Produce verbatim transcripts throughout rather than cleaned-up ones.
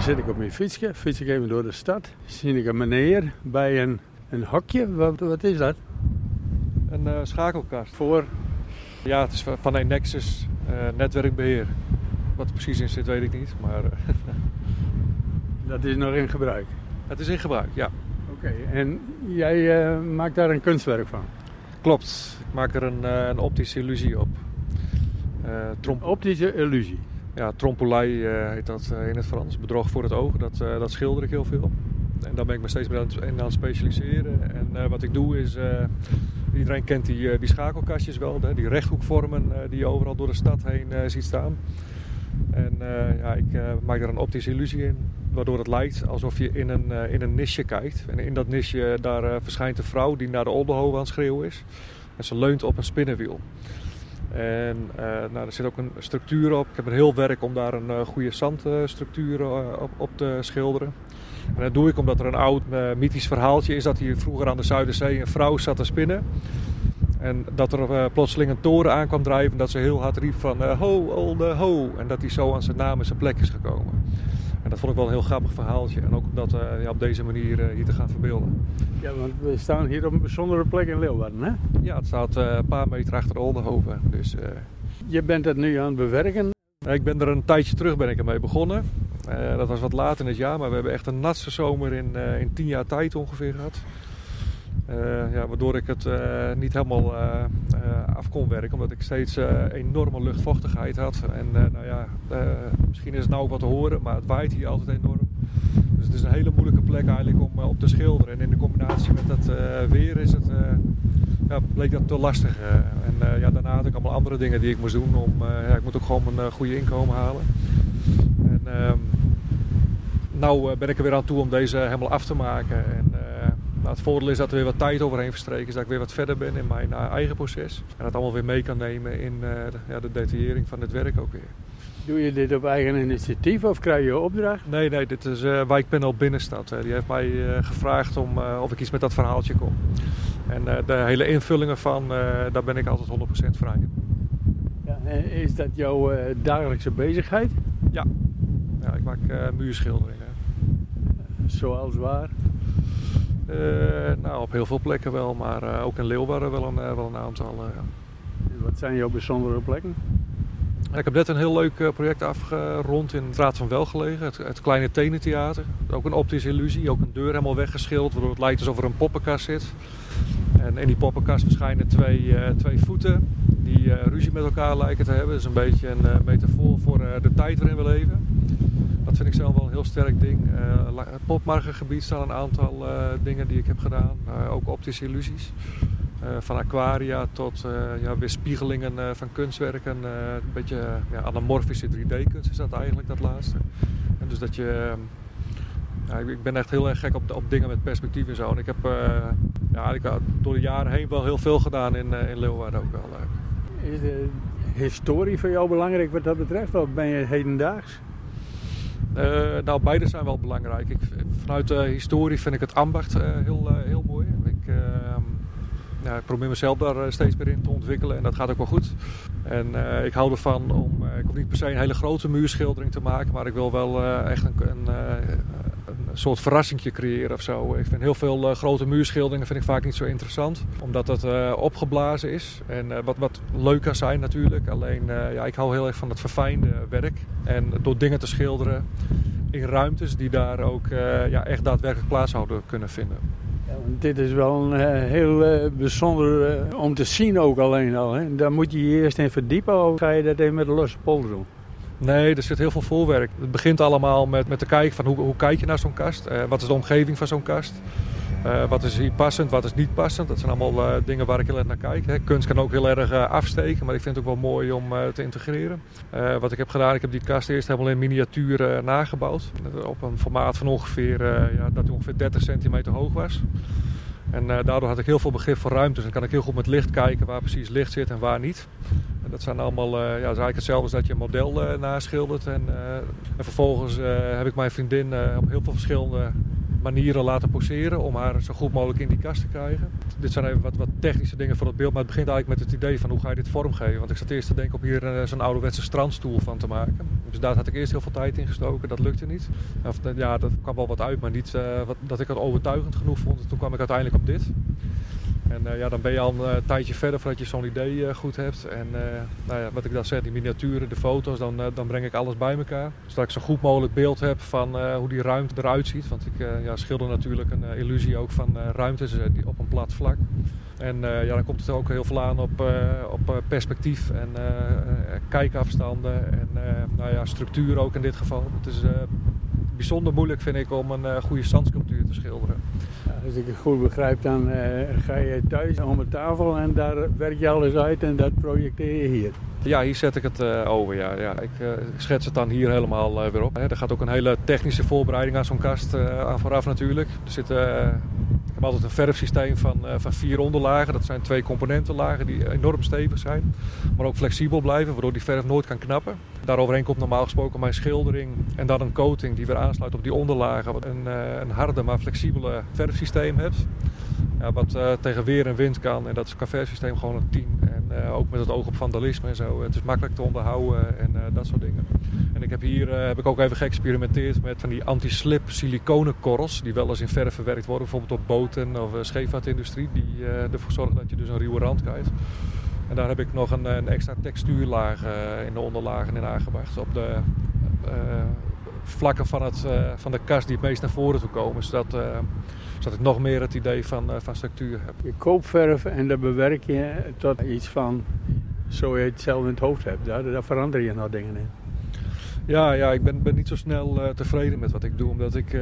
zit ik op mijn fietsje, fiets ik even door de stad. Zie ik een meneer bij een, een hokje. Wat, wat is dat? Een uh, schakelkast voor, ja, het is van een Nexus uh, netwerkbeheer. Wat er precies in zit weet ik niet, maar... Uh, dat is nog in gebruik? Het is in gebruik, ja. Oké, okay, en jij uh, maakt daar een kunstwerk van? Klopt, ik maak er een, uh, een optische illusie op. Uh, tromp- optische illusie? Ja, trompelie uh, heet dat uh, in het Frans. Bedrog voor het oog, dat, uh, dat schilder ik heel veel. En daar ben ik me steeds meer aan het, aan het specialiseren. En uh, wat ik doe is, uh, iedereen kent die, uh, die schakelkastjes wel, hè, die rechthoekvormen uh, die je overal door de stad heen uh, ziet staan. En uh, ja, ik uh, maak er een optische illusie in, waardoor het lijkt alsof je in een, uh, in een nisje kijkt. En in dat nisje daar uh, verschijnt een vrouw die naar de Oldenhoven aan het schreeuwen is. En ze leunt op een spinnenwiel. En uh, nou, er zit ook een structuur op. Ik heb een heel werk om daar een uh, goede zandstructuur uh, op, op te schilderen. En dat doe ik omdat er een oud uh, mythisch verhaaltje is dat hier vroeger aan de Zuiderzee een vrouw zat te spinnen. En dat er uh, plotseling een toren aan kwam drijven en dat ze heel hard riep van uh, ho, olde, ho. En dat hij zo aan zijn naam en zijn plek is gekomen. En dat vond ik wel een heel grappig verhaaltje. En ook om dat uh, ja, op deze manier uh, hier te gaan verbeelden. Ja, want we staan hier op een bijzondere plek in Leeuwarden, hè? Ja, het staat uh, een paar meter achter Oldenhoven. Dus, uh... Je bent het nu aan het bewerken? Ik ben er een tijdje terug ben ik ermee begonnen. Uh, dat was wat laat in het jaar, maar we hebben echt een natste zomer in, uh, in tien jaar tijd ongeveer gehad. Uh, ja, waardoor ik het uh, niet helemaal uh, uh, af kon werken, omdat ik steeds uh, enorme luchtvochtigheid had. En uh, nou ja, uh, misschien is het nou ook wat te horen, maar het waait hier altijd enorm. Dus het is een hele moeilijke plek eigenlijk om uh, op te schilderen. En in de combinatie met dat uh, weer is het, uh, ja, bleek dat te lastig. Uh, en uh, ja, daarna had ik allemaal andere dingen die ik moest doen. Om, uh, ja, ik moet ook gewoon mijn uh, goede inkomen halen. En uh, nou uh, ben ik er weer aan toe om deze helemaal af te maken. En, uh, Nou, het voordeel is dat er weer wat tijd overheen verstreken is, dat ik weer wat verder ben in mijn uh, eigen proces. En dat allemaal weer mee kan nemen in uh, de, ja, de detaillering van het werk ook weer. Doe je dit op eigen initiatief of krijg je opdracht? Nee, nee, dit is uh, Wijkpanel Binnenstad. Uh, die heeft mij uh, gevraagd om, uh, of ik iets met dat verhaaltje kon. En uh, de hele invulling ervan, uh, daar ben ik altijd honderd procent vrij in. Ja, en is dat jouw uh, dagelijkse bezigheid? Ja, ja ik maak uh, muurschilderingen. Zoals waar? Uh, nou, op heel veel plekken wel, maar uh, ook in Leeuwarden wel een, uh, wel een aantal. Uh, ja. Wat zijn jouw bijzondere plekken? Ik heb net een heel leuk uh, project afgerond in het Raad van Welgelegen, het, het Kleine Tenentheater. Ook een optische illusie, ook een deur helemaal weggeschilderd, waardoor het lijkt alsof er een poppenkast zit. En in die poppenkast verschijnen twee, uh, twee voeten die uh, ruzie met elkaar lijken te hebben. Dat is een beetje een uh, metafoor voor uh, de tijd waarin we leven. Dat vind ik zelf wel een heel sterk ding. Uh, het Popmarkengebied staan een aantal uh, dingen die ik heb gedaan. Uh, ook optische illusies. Uh, van aquaria tot uh, ja, weerspiegelingen uh, van kunstwerken. Uh, een beetje uh, ja, anamorfische drie D-kunst is dat eigenlijk, dat laatste. En dus dat je... Uh, ja, ik ben echt heel erg gek op, op dingen met perspectief en zo. En ik heb uh, ja, ik, door de jaren heen wel heel veel gedaan in, uh, in Leeuwarden ook wel. Uh. Is de historie voor jou belangrijk wat dat betreft? Of ben je hedendaags? Uh, nou, beide zijn wel belangrijk. Ik, vanuit de historie vind ik het ambacht uh, heel, uh, heel mooi. Ik, uh, ja, ik probeer mezelf daar uh, steeds meer in te ontwikkelen en dat gaat ook wel goed. En uh, ik hou ervan om, uh, ik hoef niet per se een hele grote muurschildering te maken, maar ik wil wel uh, echt een, een, uh, een soort verrassingje creëren of zo. Ik vind heel veel uh, grote muurschilderingen vind ik vaak niet zo interessant, omdat het uh, opgeblazen is. En uh, wat, wat leuk kan zijn natuurlijk, alleen uh, ja, ik hou heel erg van het verfijnde werk. En door dingen te schilderen in ruimtes die daar ook uh, ja, echt daadwerkelijk plaats zouden kunnen vinden. Ja, dit is wel een uh, heel uh, bijzonder uh, om te zien ook alleen al. Hè? Daar moet je je eerst in verdiepen of ga je dat even met een losse pols doen? Nee, er zit heel veel voorwerk. Het begint allemaal met, met te kijken van hoe, hoe kijk je naar zo'n kast? Uh, wat is de omgeving van zo'n kast? Uh, wat is hier passend, wat is niet passend? Dat zijn allemaal uh, dingen waar ik heel erg naar kijk. Hè. Kunst kan ook heel erg uh, afsteken, maar ik vind het ook wel mooi om uh, te integreren. Uh, wat ik heb gedaan, ik heb die kast eerst helemaal in miniatuur uh, nagebouwd. Op een formaat van ongeveer, uh, ja, dat ongeveer dertig centimeter hoog was. En uh, daardoor had ik heel veel begrip voor ruimtes en kan ik heel goed met licht kijken waar precies licht zit en waar niet. En dat zijn allemaal, uh, ja, dat is eigenlijk hetzelfde als dat je een model uh, naschildert. En, uh, en vervolgens uh, heb ik mijn vriendin uh, op heel veel verschillende manieren laten poseren om haar zo goed mogelijk in die kast te krijgen. Dit zijn even wat, wat technische dingen voor het beeld, maar het begint eigenlijk met het idee van hoe ga je dit vormgeven. Want ik zat eerst te denken om hier uh, zo'n ouderwetse strandstoel van te maken. Dus daar had ik eerst heel veel tijd in gestoken, dat lukte niet. Of, ja, dat kwam wel wat uit, maar niet uh, wat, dat ik het overtuigend genoeg vond. En toen kwam ik uiteindelijk op dit. En uh, ja, dan ben je al een uh, tijdje verder voordat je zo'n idee uh, goed hebt. En uh, nou ja, wat ik dan zeg, die miniaturen, de foto's, dan, uh, dan breng ik alles bij elkaar. Zodat ik zo goed mogelijk beeld heb van uh, hoe die ruimte eruit ziet. Want ik uh, ja, schilder natuurlijk een uh, illusie ook van uh, ruimtes uh, die op een plat vlak. En uh, ja, dan komt het ook heel veel aan op, uh, op uh, perspectief en uh, uh, kijkafstanden en uh, nou ja, structuur ook in dit geval. Het is uh, bijzonder moeilijk, vind ik, om een uh, goede zandsculptuur te schilderen. Als ik het goed begrijp, dan uh, ga je thuis om een tafel en daar werk je alles uit en dat projecteer je hier. Ja, hier zet ik het uh, over. Ja. Ja, ik uh, schets het dan hier helemaal uh, weer op. Hè. Er gaat ook een hele technische voorbereiding aan zo'n kast uh, aan vooraf natuurlijk. Er zit, uh, ik heb altijd een verfsysteem van, uh, van vier onderlagen. Dat zijn twee componentenlagen die enorm stevig zijn, maar ook flexibel blijven, waardoor die verf nooit kan knappen. Daaroverheen komt normaal gesproken mijn schildering en dan een coating die weer aansluit op die onderlagen. Wat een, uh, een harde maar flexibele verfsysteem hebt. Ja, wat uh, tegen weer en wind kan. En dat is qua verfsysteem gewoon een tien. En uh, ook met het oog op vandalisme en zo. Het is makkelijk te onderhouden en uh, dat soort dingen. En ik heb hier uh, heb ik ook even geëxperimenteerd met van die anti-slip siliconenkorrels. Die wel eens in verf verwerkt worden. Bijvoorbeeld op boten of uh, scheepvaartindustrie. Die uh, ervoor zorgen dat je dus een ruwe rand krijgt. En daar heb ik nog een, een extra textuurlaag uh, in de onderlagen in aangebracht. Op de uh, vlakken van, het, uh, van de kast die het meest naar voren toe komen. Zodat, uh, zodat ik nog meer het idee van, uh, van structuur heb. Je koopt verf en dat bewerk je tot iets van zo je het zelf in het hoofd hebt. Daar, daar verander je nog dingen in. Ja, ja ik ben, ben niet zo snel uh, tevreden met wat ik doe. Omdat ik uh,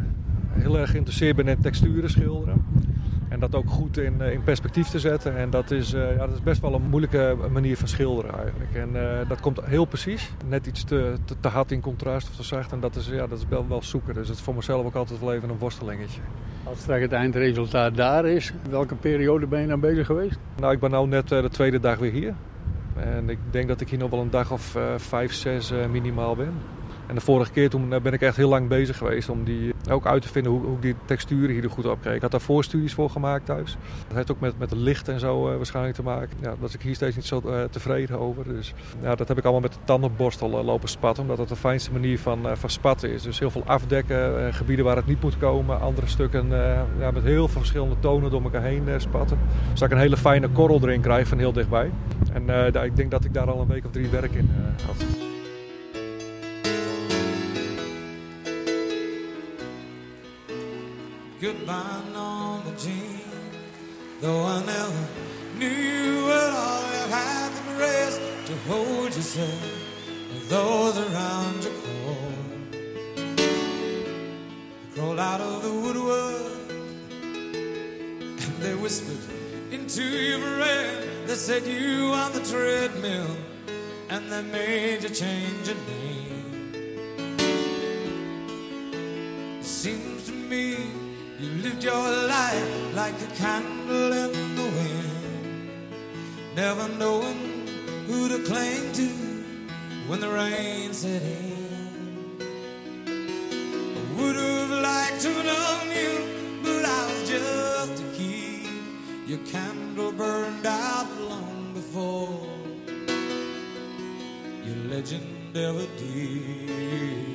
heel erg geïnteresseerd ben in texturen schilderen. En dat ook goed in, in perspectief te zetten. En dat is, uh, ja, dat is best wel een moeilijke manier van schilderen eigenlijk. En uh, dat komt heel precies. Net iets te, te, te hard in contrast of te zacht. En dat is, ja, dat is wel, wel zoeken. Dus het is voor mezelf ook altijd wel even een worstelingetje. Als straks het eindresultaat daar is, welke periode ben je dan bezig geweest? Nou, ik ben nu net uh, de tweede dag weer hier. En ik denk dat ik hier nog wel een dag of uh, vijf, zes uh, minimaal ben. En de vorige keer toen ben ik echt heel lang bezig geweest om die ook uit te vinden hoe, hoe ik die texturen hier goed op kreeg. Ik had daar voorstudies voor gemaakt thuis. Dat heeft ook met, met het licht en zo uh, waarschijnlijk te maken. Ja, daar was ik hier steeds niet zo uh, tevreden over. Dus ja, dat heb ik allemaal met de tandenborstel uh, lopen spatten. Omdat dat de fijnste manier van, uh, van spatten is. Dus heel veel afdekken, uh, gebieden waar het niet moet komen. Andere stukken uh, ja, met heel veel verschillende tonen door elkaar heen uh, spatten. Zodat ik een hele fijne korrel erin krijg van heel dichtbij. En uh, ik denk dat ik daar al een week of drie werk in uh, had. Goodbye, Norma Jean. Though I never knew you at all, you had the grace to hold yourself and those around you cold. They crawled out of the woodwork and they whispered into your brain. They said you on the treadmill and they made you change your name. It seems to me you lived your life like a candle in the wind, never knowing who to cling to when the rain set in. I would have liked to have known you, but I was just a kid. Your candle burned out long before your legend ever did.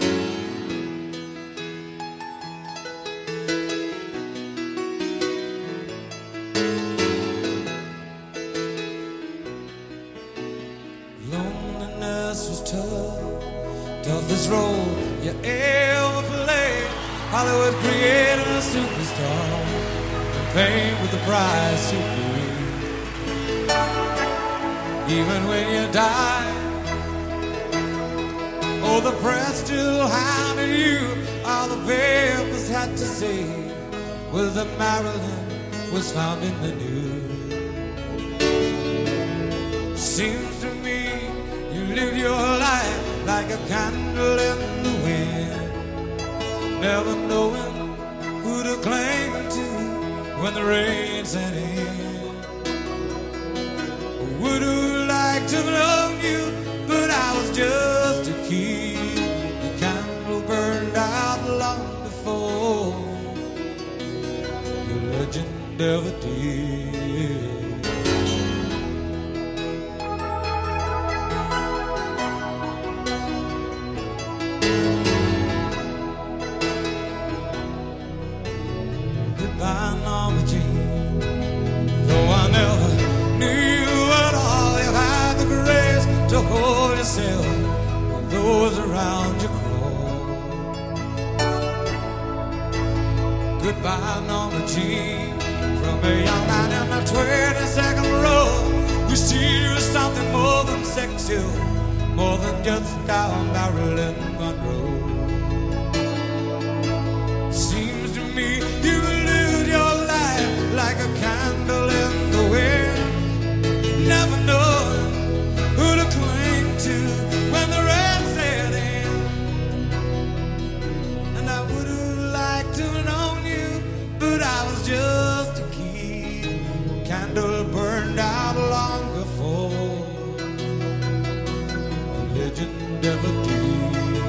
Toughest role you ever played. Hollywood created a superstar, and fame with the price you paid. Even when you died, oh, the press still hounded you. All the papers had to say was that Marilyn was found in the news. Seems to me you lived your life like a candle in the wind, never knowing who to cling to when the rain set in. I would have liked to have known you, but I was just a kid. The candle burned out long before ever did. Goodbye, Norma Jean. Though I never knew you at all, you had the grace to hold yourself when those around you crawl. Goodbye, Norma Jean. From a young man in the twenty-second row, we see you as something more than sexual, more than just down Marilyn Monroe. Seems to me you lived your life like a candle in the wind, never knowing who to cling to when the rain set in. And I would have liked to have known you, but I was just a kid, candle burned out long before the legend ever did.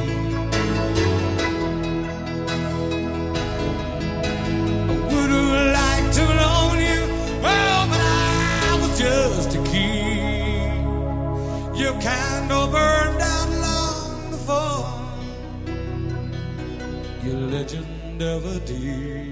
I would have liked to have known you, well, but I was just a kid. Your candle burned out long before your legend ever did.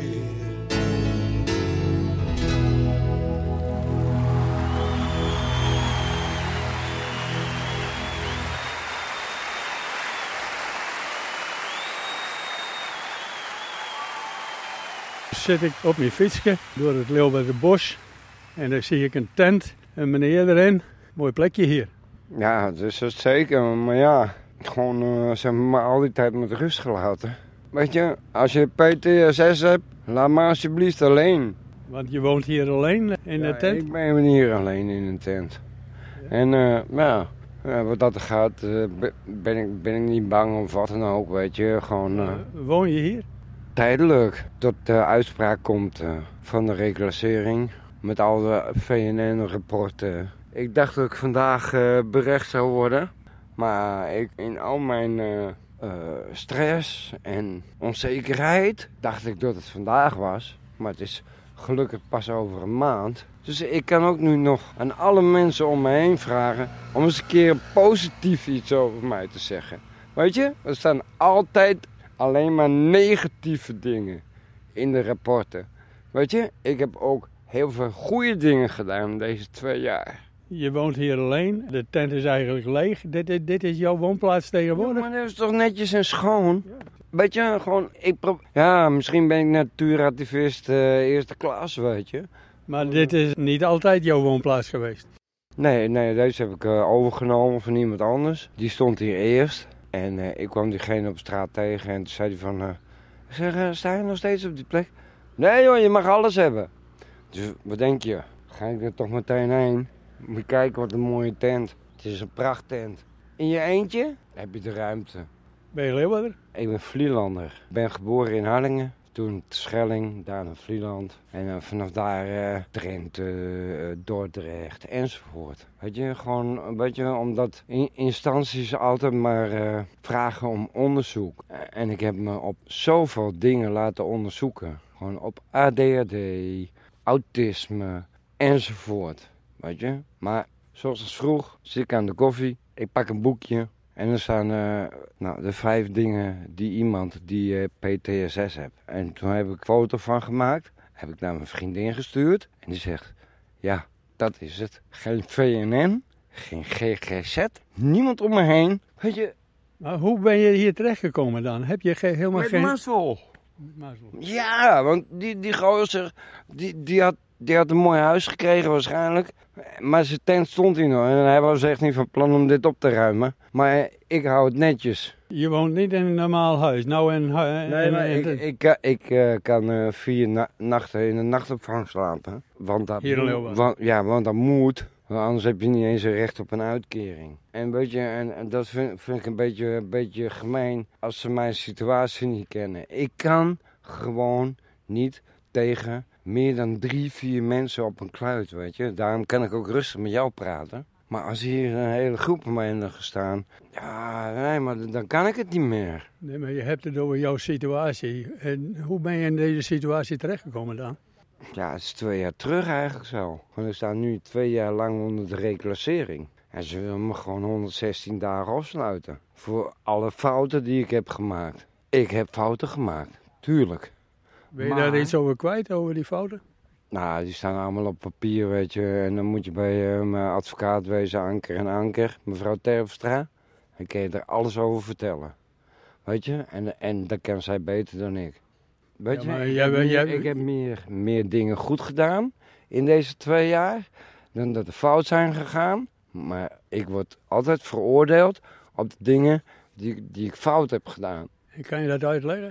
Zit ik op mijn fietsje door het Leeuwardenbos en dan zie ik een tent, een meneer erin. Mooi plekje hier. Ja, dus dat is zeker. Maar ja, gewoon uh, ze hebben me al die tijd met rust gelaten. Weet je, als je P T S S hebt, laat me alsjeblieft alleen. Want je woont hier alleen in ja, de tent? Ik ben hier alleen in een tent. Ja. En uh, ja, ja, wat dat er gaat, uh, ben, ik, ben ik niet bang of wat dan ook, weet je. Gewoon, uh, uh, woon je hier? Tijdelijk, tot de uitspraak komt uh, van de reclassering met al de V N N-rapporten. Ik dacht dat ik vandaag uh, berecht zou worden, maar ik, in al mijn uh, uh, stress en onzekerheid dacht ik dat het vandaag was. Maar het is gelukkig pas over een maand. Dus ik kan ook nu nog aan alle mensen om me heen vragen om eens een keer positief iets over mij te zeggen. Weet je, er staan altijd alleen maar negatieve dingen in de rapporten. Weet je, ik heb ook heel veel goede dingen gedaan deze twee jaar. Je woont hier alleen, de tent is eigenlijk leeg. Dit, dit, dit is jouw woonplaats tegenwoordig? Ja, maar dat is toch netjes en schoon? Ja. Weet je, gewoon, ik pro- ja, misschien ben ik natuuractivist uh, eerste klas, weet je. Maar dit is niet altijd jouw woonplaats geweest? Nee, nee, deze heb ik uh, overgenomen van iemand anders. Die stond hier eerst. En uh, ik kwam diegene op straat tegen en toen zei hij van... Uh, ik zeg, uh, sta je nog steeds op die plek? Nee joh, je mag alles hebben. Dus wat denk je? Ga ik er toch meteen heen? Moet je kijken wat een mooie tent. Het is een prachttent. In je eentje heb je de ruimte. Ben je Leeuwarder? Ik ben Vlielander. Ik ben geboren in Harlingen. Toen Schelling, daarna Vlieland. En uh, vanaf daar uh, Drenthe, uh, Dordrecht enzovoort. Weet je, gewoon een beetje omdat in instanties altijd maar uh, vragen om onderzoek. Uh, en ik heb me op zoveel dingen laten onderzoeken. Gewoon op A D H D, autisme enzovoort. Weet je, maar zoals het vroeg zit ik aan de koffie. Ik pak een boekje. En er staan uh, nou, de vijf dingen die iemand die uh, P T S S heeft. En toen heb ik een foto van gemaakt. Heb ik naar mijn vriendin gestuurd. En die zegt, ja, dat is het. Geen V N N, geen G G Z, niemand om me heen. Weet je. Maar hoe ben je hier terechtgekomen dan? Heb je ge- helemaal met geen... mazzel. Met mazzel. Ja, want die, die gozer, die, die, had, die had een mooi huis gekregen waarschijnlijk. Maar zijn tent stond hier nog en hij was echt niet van plan om dit op te ruimen. Maar ik hou het netjes. Je woont niet in een normaal huis? Nou in, in, nee, maar in, ik, ik, ik, ik uh, kan uh, vier na- nachten in een nachtopvang slapen. Want dat, hier in Leeuwarden? Want, ja, want dat moet. Want anders heb je niet eens een recht op een uitkering. En, weet je, en, en dat vind, vind ik een beetje, een beetje gemeen als ze mijn situatie niet kennen. Ik kan gewoon niet tegen meer dan drie, vier mensen op een kluit, weet je. Daarom kan ik ook rustig met jou praten. Maar als hier een hele groep om mij in er gestaan, ja, nee, maar dan kan ik het niet meer. Nee, maar je hebt het over jouw situatie. En hoe ben je in deze situatie terechtgekomen dan? Ja, het is twee jaar terug eigenlijk zo. Want ik sta nu twee jaar lang onder de reclassering. En ze willen me gewoon honderdzestien dagen afsluiten. Voor alle fouten die ik heb gemaakt. Ik heb fouten gemaakt, tuurlijk. Ben je Maar- daar iets over kwijt, over die fouten? Nou, die staan allemaal op papier, weet je. En dan moet je bij uh, mijn advocaat wezen, Anker en Anker, mevrouw Terpstra. Dan kan je er alles over vertellen. Weet je? En, en dat kan zij beter dan ik. Weet Ja, je, maar ik, jij- heb, meer, jij- ik heb meer, meer dingen goed gedaan in deze twee jaar dan dat er fout zijn gegaan. Maar ik word altijd veroordeeld op de dingen die, die ik fout heb gedaan. En kan je dat uitleggen?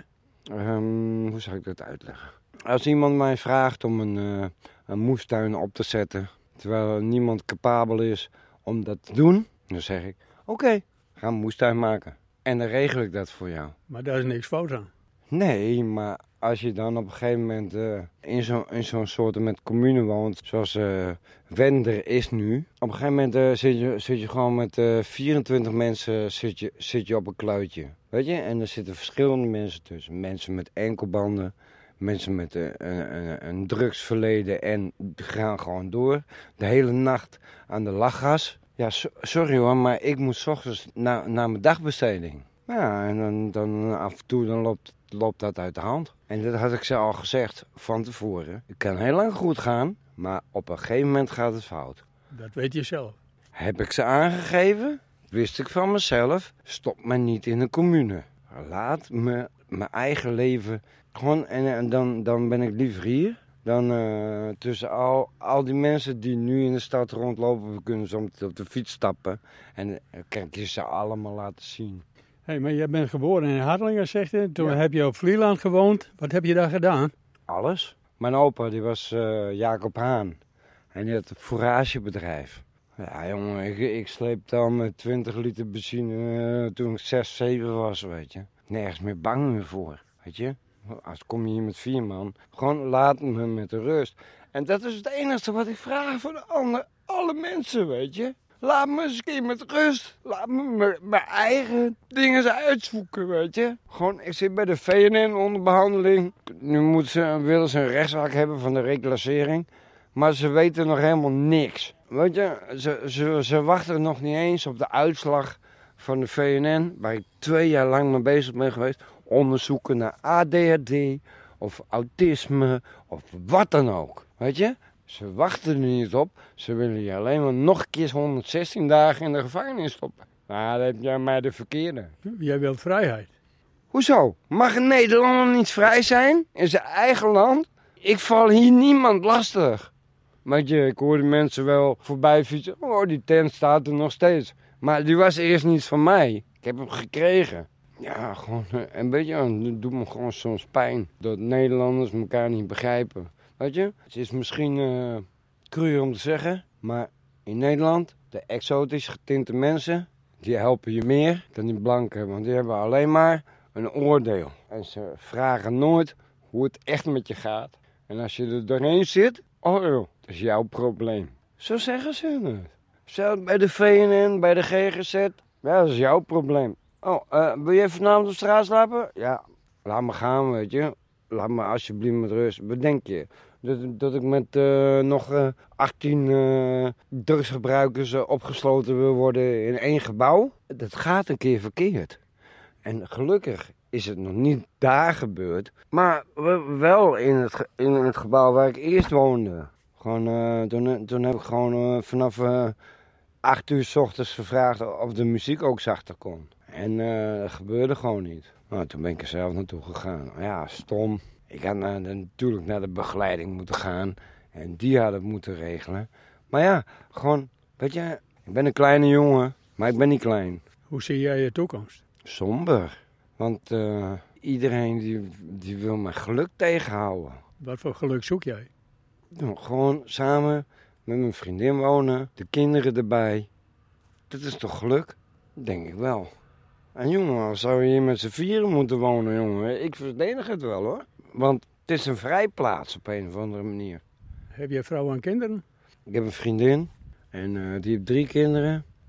Ehm, hoe zou ik dat uitleggen? Als iemand mij vraagt om een, uh, een moestuin op te zetten, terwijl niemand capabel is om dat te doen, dan zeg ik, oké, okay, ga een moestuin maken. En dan regel ik dat voor jou. Maar daar is niks fout aan. Nee, maar als je dan op een gegeven moment uh, in zo'n in zo'n soort met commune woont, zoals uh, Wender is nu. Op een gegeven moment uh, zit, je, zit je gewoon met uh, vierentwintig mensen zit je, zit je op een kluitje. Weet je? En er zitten verschillende mensen tussen. Mensen met enkelbanden, mensen met uh, een, een, een drugsverleden en gaan gewoon door. De hele nacht aan de lachgas. Ja, so, sorry hoor, maar ik moet 's ochtends naar na mijn dagbesteding. Ja, en dan, dan af en toe dan loopt, loopt dat uit de hand. En dat had ik ze al gezegd van tevoren. Het kan heel lang goed gaan, maar op een gegeven moment gaat het fout. Dat weet je zelf. Heb ik ze aangegeven? Wist ik van mezelf. Stop me niet in een commune. Laat me mijn eigen leven gewoon. En, en dan, dan ben ik liever hier. Dan uh, tussen al, al die mensen die nu in de stad rondlopen. We kunnen soms op de fiets stappen. En uh, kan ik je ze allemaal laten zien. Hé, hey, maar jij bent geboren in Harlingen, zegt je. Toen Ja. heb je op Vlieland gewoond. Wat heb je daar gedaan? Alles. Mijn opa die was uh, Jacob Haan. En die had een fouragebedrijf. Ja jongen, ik, ik sleepte al met twintig liter benzine uh, toen ik zes, zeven was, weet je. Nergens meer bang meer voor, weet je. Als kom je hier met vier man, gewoon laat me met de rust. En dat is het enige wat ik vraag van de andere, alle mensen, weet je. Laat me eens een keer met rust. Laat me mijn eigen dingen uitzoeken, weet je. Gewoon, ik zit bij de V N N onder behandeling. Nu moeten ze, willen ze een rechtszaak hebben van de reclassering. Maar ze weten nog helemaal niks. Weet je, ze, ze, ze wachten nog niet eens op de uitslag van de V N N. Waar ik twee jaar lang mee bezig ben geweest. Onderzoeken naar A D H D of autisme of wat dan ook. Weet je? Ze wachten er niet op. Ze willen je alleen maar nog een keer honderdzestien dagen in de gevangenis stoppen. Nou, dan heb jij mij de verkeerde. Jij wilt vrijheid. Hoezo? Mag een Nederlander niet vrij zijn in zijn eigen land? Ik val hier niemand lastig. Weet je, ik hoorde mensen wel voorbij fietsen. Oh, die tent staat er nog steeds. Maar die was eerst niet van mij. Ik heb hem gekregen. Ja, gewoon een beetje, het doet me gewoon soms pijn. Dat Nederlanders elkaar niet begrijpen. Weet je, het is misschien uh, cruur om te zeggen, maar in Nederland, de exotisch getinte mensen, die helpen je meer dan die blanken. Want die hebben alleen maar een oordeel. En ze vragen nooit hoe het echt met je gaat. En als je er doorheen zit, oh joh, dat is jouw probleem. Zo zeggen ze het. Zelfs bij de V N N, bij de G G Z, ja, dat is jouw probleem. Oh, uh, wil je vanavond op straat slapen? Ja, laat me gaan, weet je. Laat me alsjeblieft met rust. Bedenk je dat, dat ik met uh, nog uh, achttien uh, drugsgebruikers uh, opgesloten wil worden in één gebouw? Dat gaat een keer verkeerd. En gelukkig is het nog niet daar gebeurd. Maar wel in het, ge- in het gebouw waar ik eerst woonde. Gewoon, uh, toen, toen heb ik gewoon uh, vanaf uh, acht uur 's ochtends gevraagd of de muziek ook zachter kon. En uh, dat gebeurde gewoon niet. Nou, toen ben ik er zelf naartoe gegaan. Ja, stom. Ik had uh, natuurlijk naar de begeleiding moeten gaan. En die had het moeten regelen. Maar ja, gewoon, weet je, ik ben een kleine jongen, maar ik ben niet klein. Hoe zie jij je toekomst? Somber. Want uh, iedereen die, die wil mijn geluk tegenhouden. Wat voor geluk zoek jij? Nou, gewoon samen met mijn vriendin wonen, de kinderen erbij. Dat is toch geluk? Denk ik wel. En jongen, zou je hier met z'n vieren moeten wonen, jongen? Ik verdedig het wel, hoor. Want het is een vrijplaats op een of andere manier. Heb jij vrouw en kinderen? Ik heb een vriendin en uh, die heeft drie kinderen.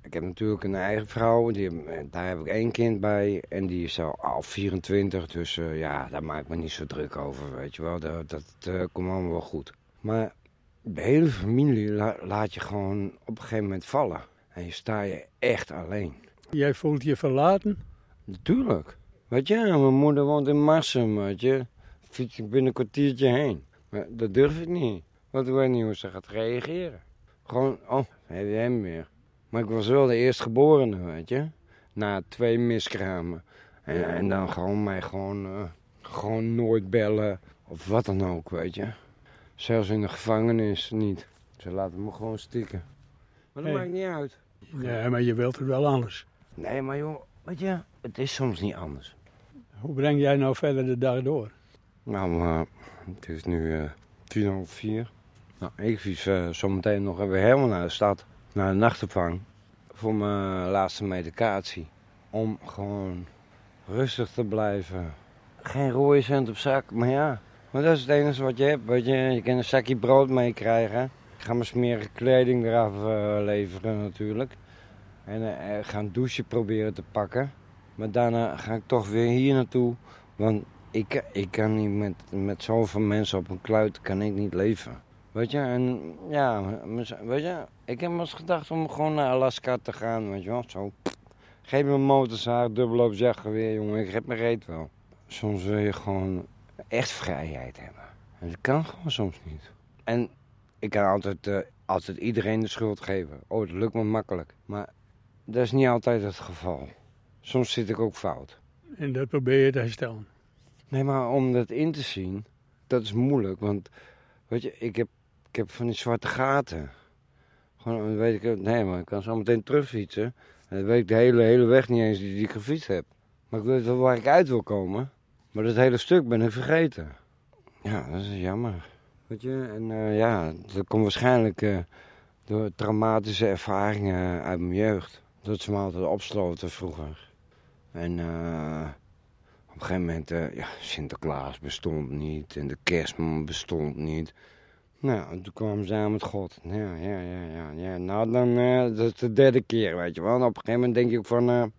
Ik heb natuurlijk een eigen vrouw, die, daar heb ik één kind bij. En die is al, al vierentwintig, dus uh, ja, daar maak ik me niet zo druk over, weet je wel. Dat, dat uh, komt allemaal wel goed. Maar de hele familie la, laat je gewoon op een gegeven moment vallen. En je sta je echt alleen. Jij voelt je verlaten? Natuurlijk. Weet je, mijn moeder woont in Marsum, weet je. Fiets ik binnen een kwartiertje heen. Maar dat durf ik niet. Want ik weet niet hoe ze gaat reageren. Gewoon, oh, heb je hem weer. Maar ik was wel de eerstgeborene, weet je. Na twee miskramen. En, en dan gewoon mij gewoon, uh, gewoon nooit bellen. Of wat dan ook, weet je. Zelfs in de gevangenis niet. Ze laten me gewoon stikken. Maar dat hey. maakt niet uit. Nee, maar je wilt het wel anders. Nee, maar joh, weet je, het is soms niet anders. Hoe breng jij nou verder de dag door? Nou, uh, het is nu uh, tien over vier. Nou, ik fiets uh, zometeen nog even helemaal naar de stad. Naar de nachtopvang. Voor mijn laatste medicatie. Om gewoon rustig te blijven. Geen rode cent op zak, maar ja. Maar dat is het enige wat je hebt. Weet je, je kan een zakje brood meekrijgen. Ik ga mijn smerige kleding eraf uh, leveren natuurlijk. En uh, gaan douchen proberen te pakken. Maar daarna ga ik toch weer hier naartoe. Want ik, ik kan niet met, met zoveel mensen op een kluit kan ik niet leven. Weet je, en ja, weet je, ik heb wel eens gedacht om gewoon naar Alaska te gaan, weet je wel, zo. Geef me een motorzaag, dubbelloop jachtgeweer, jongen, ik heb mijn reet wel. Soms wil je gewoon echt vrijheid hebben. En dat kan gewoon soms niet. En ik kan altijd, uh, altijd iedereen de schuld geven. Oh, dat lukt me makkelijk. Maar dat is niet altijd het geval. Soms zit ik ook fout. En dat probeer je te herstellen? Nee, maar om dat in te zien, dat is moeilijk. Want, weet je, ik heb, ik heb van die zwarte gaten. Gewoon, dan weet ik, nee, maar ik kan zo meteen terugfietsen. En dan weet ik de hele, hele weg niet eens die, die ik gefietst heb. Maar ik weet wel waar ik uit wil komen. Maar dat hele stuk ben ik vergeten. Ja, dat is jammer. Weet je, en uh, ja, dat komt waarschijnlijk uh, door traumatische ervaringen uit mijn jeugd. Dat ze me altijd opsloten vroeger. En uh, op een gegeven moment, uh, ja, Sinterklaas bestond niet en de kerstman bestond niet. Nou, en toen kwamen ze aan met God. Ja, ja, ja, ja, ja. Nou, dan, uh, dat is de derde keer, weet je wel. En op een gegeven moment denk ik van, uh,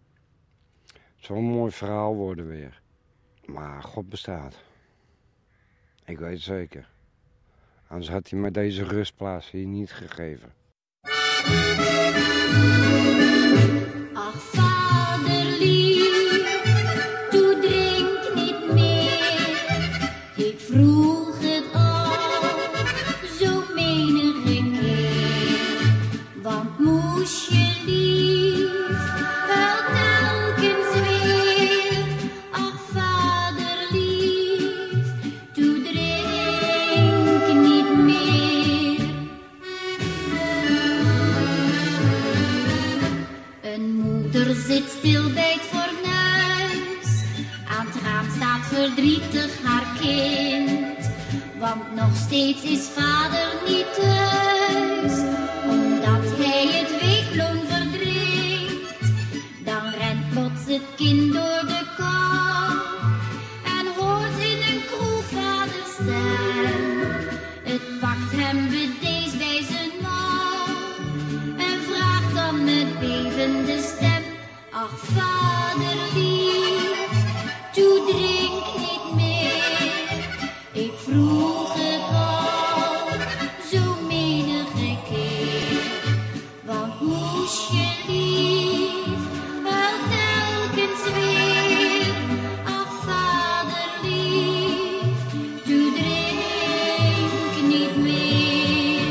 het zal een mooi verhaal worden weer. Maar God bestaat. Ik weet het zeker. Anders had hij me deze rustplaats hier niet gegeven. Ach, vaderlief, toe drink niet meer. Ik vroeg het al, zo menige keer. Want moest je lief, wel telkens weer. Ach, vaderlief, toe drink niet meer. Een moeder zit stil bij het fornuis. Aan het raam staat verdrietig haar kind. Want nog steeds is vader niet thuis. Omdat hij het weekloon verdrinkt. Dan rent plots het kind door de kou. En hoort in een kroeg vaders stem. Het pakt hem bedeesd bij zijn mouw. En vraagt dan met bevende stem. Ach, vaderlief, toe drink niet meer. Ik vroeg het al, zo menige keer. Want moest je lief, wel telkens weer. Ach, vaderlief, toe drink niet meer.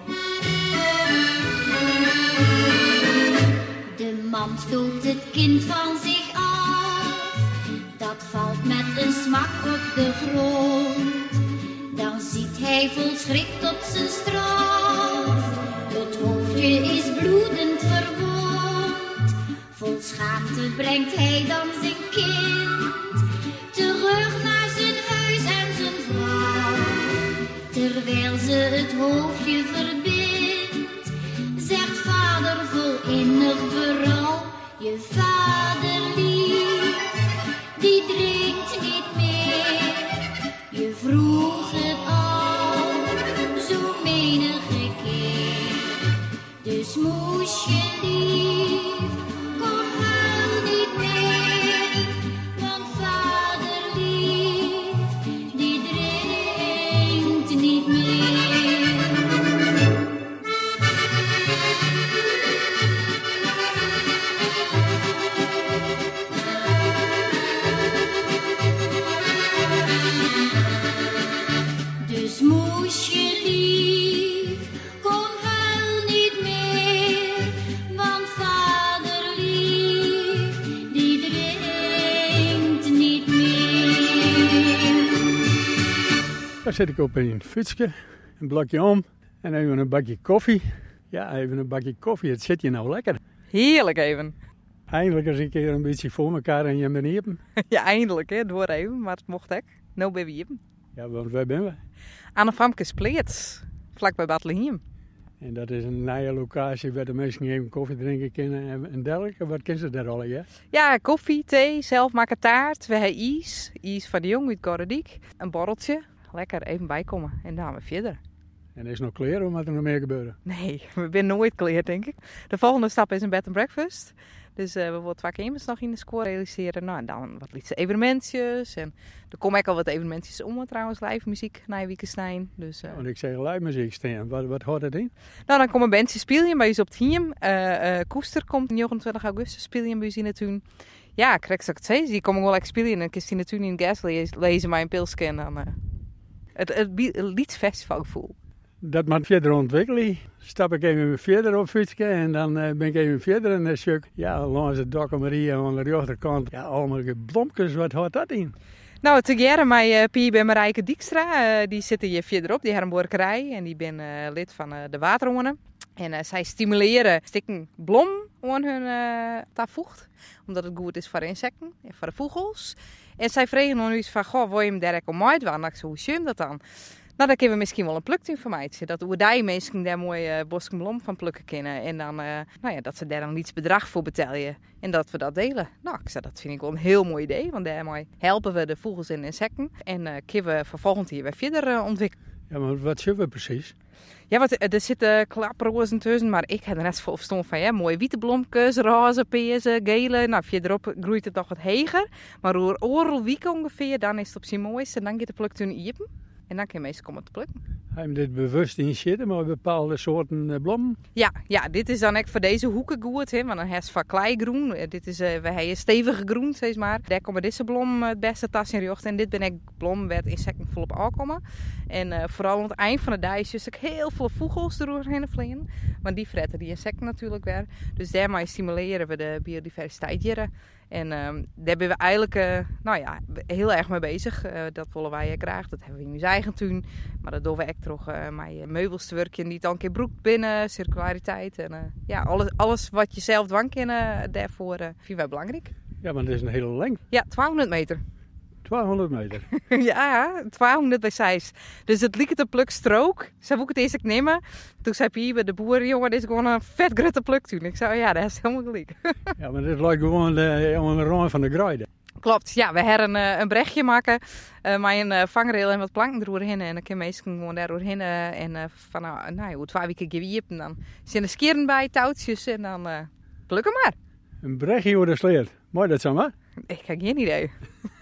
De man stoot het kind van zich af. Dat valt met een smak op de grond. Dan ziet hij vol schrik tot zijn straf. Het hoofdje is bloedend verwond. Vol schaamte brengt hij dan zijn kind terug naar zijn huis en zijn vrouw. Terwijl ze het hoofdje verbindt, zegt vader vol innig berouw. Je vader lief, die drinkt niet meer. Je vroeg het al, zo menige keer. Dus moest je lief. Dan zit ik op een fietsje, een blokje om en even een bakje koffie. Ja, even een bakje koffie, het zit je nou lekker. Heerlijk even. Eindelijk eens een keer een beetje voor elkaar en je beneden. Ja, eindelijk, hè. Door even, maar het mocht ook. Nou ben we hier. Ja, want waar ben we? Aan de Famkes Pleets, vlakbij Bethlehem. En dat is een nieuwe locatie waar de mensen even koffie drinken kunnen en, en dergelijke. Wat kennen ze daar al, ja? Ja, koffie, thee, zelf maken taart. We hebben ijs. Ijs van de Jong uit Gorrediek. Een borreltje. Lekker even bijkomen. En dan gaan we verder. En er is nog kleren, of moet er nog meer gebeuren? Nee, we zijn nooit klaar, denk ik. De volgende stap is een bed and breakfast. Dus uh, we willen twee kamers nog in de score realiseren. Nou, en dan wat lietse evenementjes. En er komen ook al wat evenementjes om, trouwens. Live muziek, Nijweekensnijn. Dus, uh... Want ik zeg live muziek staan. Wat, wat hoort dat in? Nou, dan komen bandjes spelen bij ons op het Hiem. Uh, uh, Koester komt negenentwintig augustus spelen bij ons in het tuin. Ja, ik krijg het steeds. Die komen wel lekker spelen. En dan kun je in de tuin in het gas lezen, mijn pilsje. En dan uh, het, het, het, het liedfestivalgevoel. Dat moet verder ontwikkelen. Stap ik even verder op fietsje en dan uh, ben ik even verder en dan zie ik, ja, langs de Dokkemerie aan de rechterkant, ja, allemaal bloempjes, wat houdt dat in? Nou, het jaren met uh, Pie bij Marijke Dijkstra, uh, die zitten hier verderop, die hebben een boerderij en die ben uh, lid van uh, de Waterhonden. En uh, zij stimuleren stikken blom aan hun uh, tafoegt, omdat het goed is voor insecten en voor de vogels. En zij vregen nog eens van, goh, wil je hem daar ook om uit? En ik zo, hoe zie dat dan? Nou, dan kunnen we misschien wel een pluktuin van mij. Dat we die mensen daar mooie uh, bosken blom van plukken kunnen. En dan, uh, nou ja, dat ze daar dan iets bedrag voor betalen. En dat we dat delen. Nou, ik zei, dat vind ik wel een heel mooi idee. Want daarmee helpen we de vogels en insecten. En uh, kunnen we vervolgens hier weer verder uh, ontwikkelen. Ja, maar wat zullen we precies? Ja, want er zitten klaprozen tussen, maar ik heb er net voor verstond van, ja, mooie witte blomkes, roze, peerse, gele. Nou, verderop groeit het nog wat heger. Maar door oorl wieken ongeveer, dan is het op zijn mooiste. En dan gaat de pluktuin iepen. En dan kun je meestal komen te plukken. Ga je dit bewust in zitten, maar bepaalde soorten uh, bloemen? Ja, ja, dit is dan echt voor deze hoeken goed, hè, want dan heb je van kleigroen. Dit is, uh, we hebben stevige groen, zeg maar. Daar komen deze blom het beste tas in riocht. En dit ben ik blom waar insecten volop aankomen. En uh, vooral aan het eind van de dag is ik heel veel vogels doorheen vliegen. Want die fretten die insecten natuurlijk weer. Dus daarmee stimuleren we de biodiversiteit hier. En um, daar zijn we eigenlijk uh, nou ja, heel erg mee bezig. Uh, dat willen wij graag. Dat hebben we in ons eigen tuin. Maar dat doen we echt toch uh, met meubels te werken die dan een keer broek binnen, circulariteit. En uh, ja, alles, alles wat je zelf dwang kan, uh, daarvoor uh, vinden wij belangrijk. Ja, maar dat is een hele lengte. Ja, tweehonderd meter. tweehonderd meter? Ja, tweehonderd bij zes. Dus het liep een plukstrook. Ze heb ik het eerst ook nemen. Toen zei Pie, de boer, jongen, dit is gewoon een vet grote pluk toen. Ik zei, ja, dat is helemaal gelijk. Ja, maar dit lijkt gewoon de, om een rond van de graaide. Klopt, ja, we hebben een, een brechtje maken uh, met een uh, vangrail en wat planken eroverheen. En dan kun je meestal gewoon daar doorheen uh, en uh, van nou, nou hoe twee weken gewiep. En dan zijn er skeren bij, touwtjes en dan uh, plukken maar. Een brechtje hoe dat sleert. Mooi dat zo maar. Ik heb geen idee.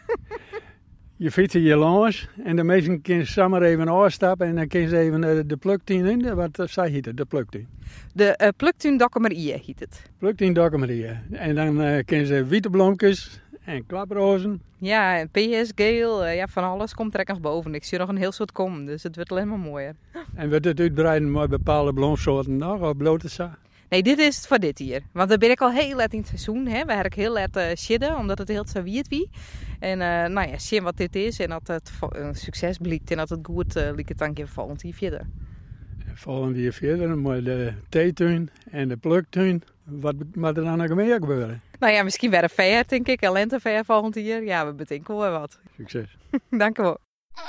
Je fietst je langs en de mensen kunnen samen even afstappen en dan kunnen ze even uh, de pluktuin in. Wat uh, zei het, de pluktuin? De uh, pluktuin Dokkemerie heet het. Pluktuin Dokkemerie. En dan uh, kunnen ze witte bloemkes en klaprozen. Ja, en P S, geel, uh, ja, van alles komt er nog boven. Ik zie nog een heel soort komen, dus het wordt alleen maar mooier. En wordt het uitbreiden met bepaalde bloemsoorten nog, of blote sa? Nee, dit is het voor dit hier. Want dan ben ik al heel laat in het seizoen. Hè. We hebben heel laat uh, shidden, omdat het heel zo wierd wie. En uh, nou ja, zien wat dit is en dat het een succes blijkt en dat het goed uh, lijkt het dan keer volgend jaar verder. Volgend jaar verder, maar de theetuin en de pluktuin. Wat moet er dan nog meer gebeuren? Nou ja, misschien weer een fair, denk ik. Een lentefair volgend jaar. Ja, we bedenken wel wat. Succes. Dank u wel.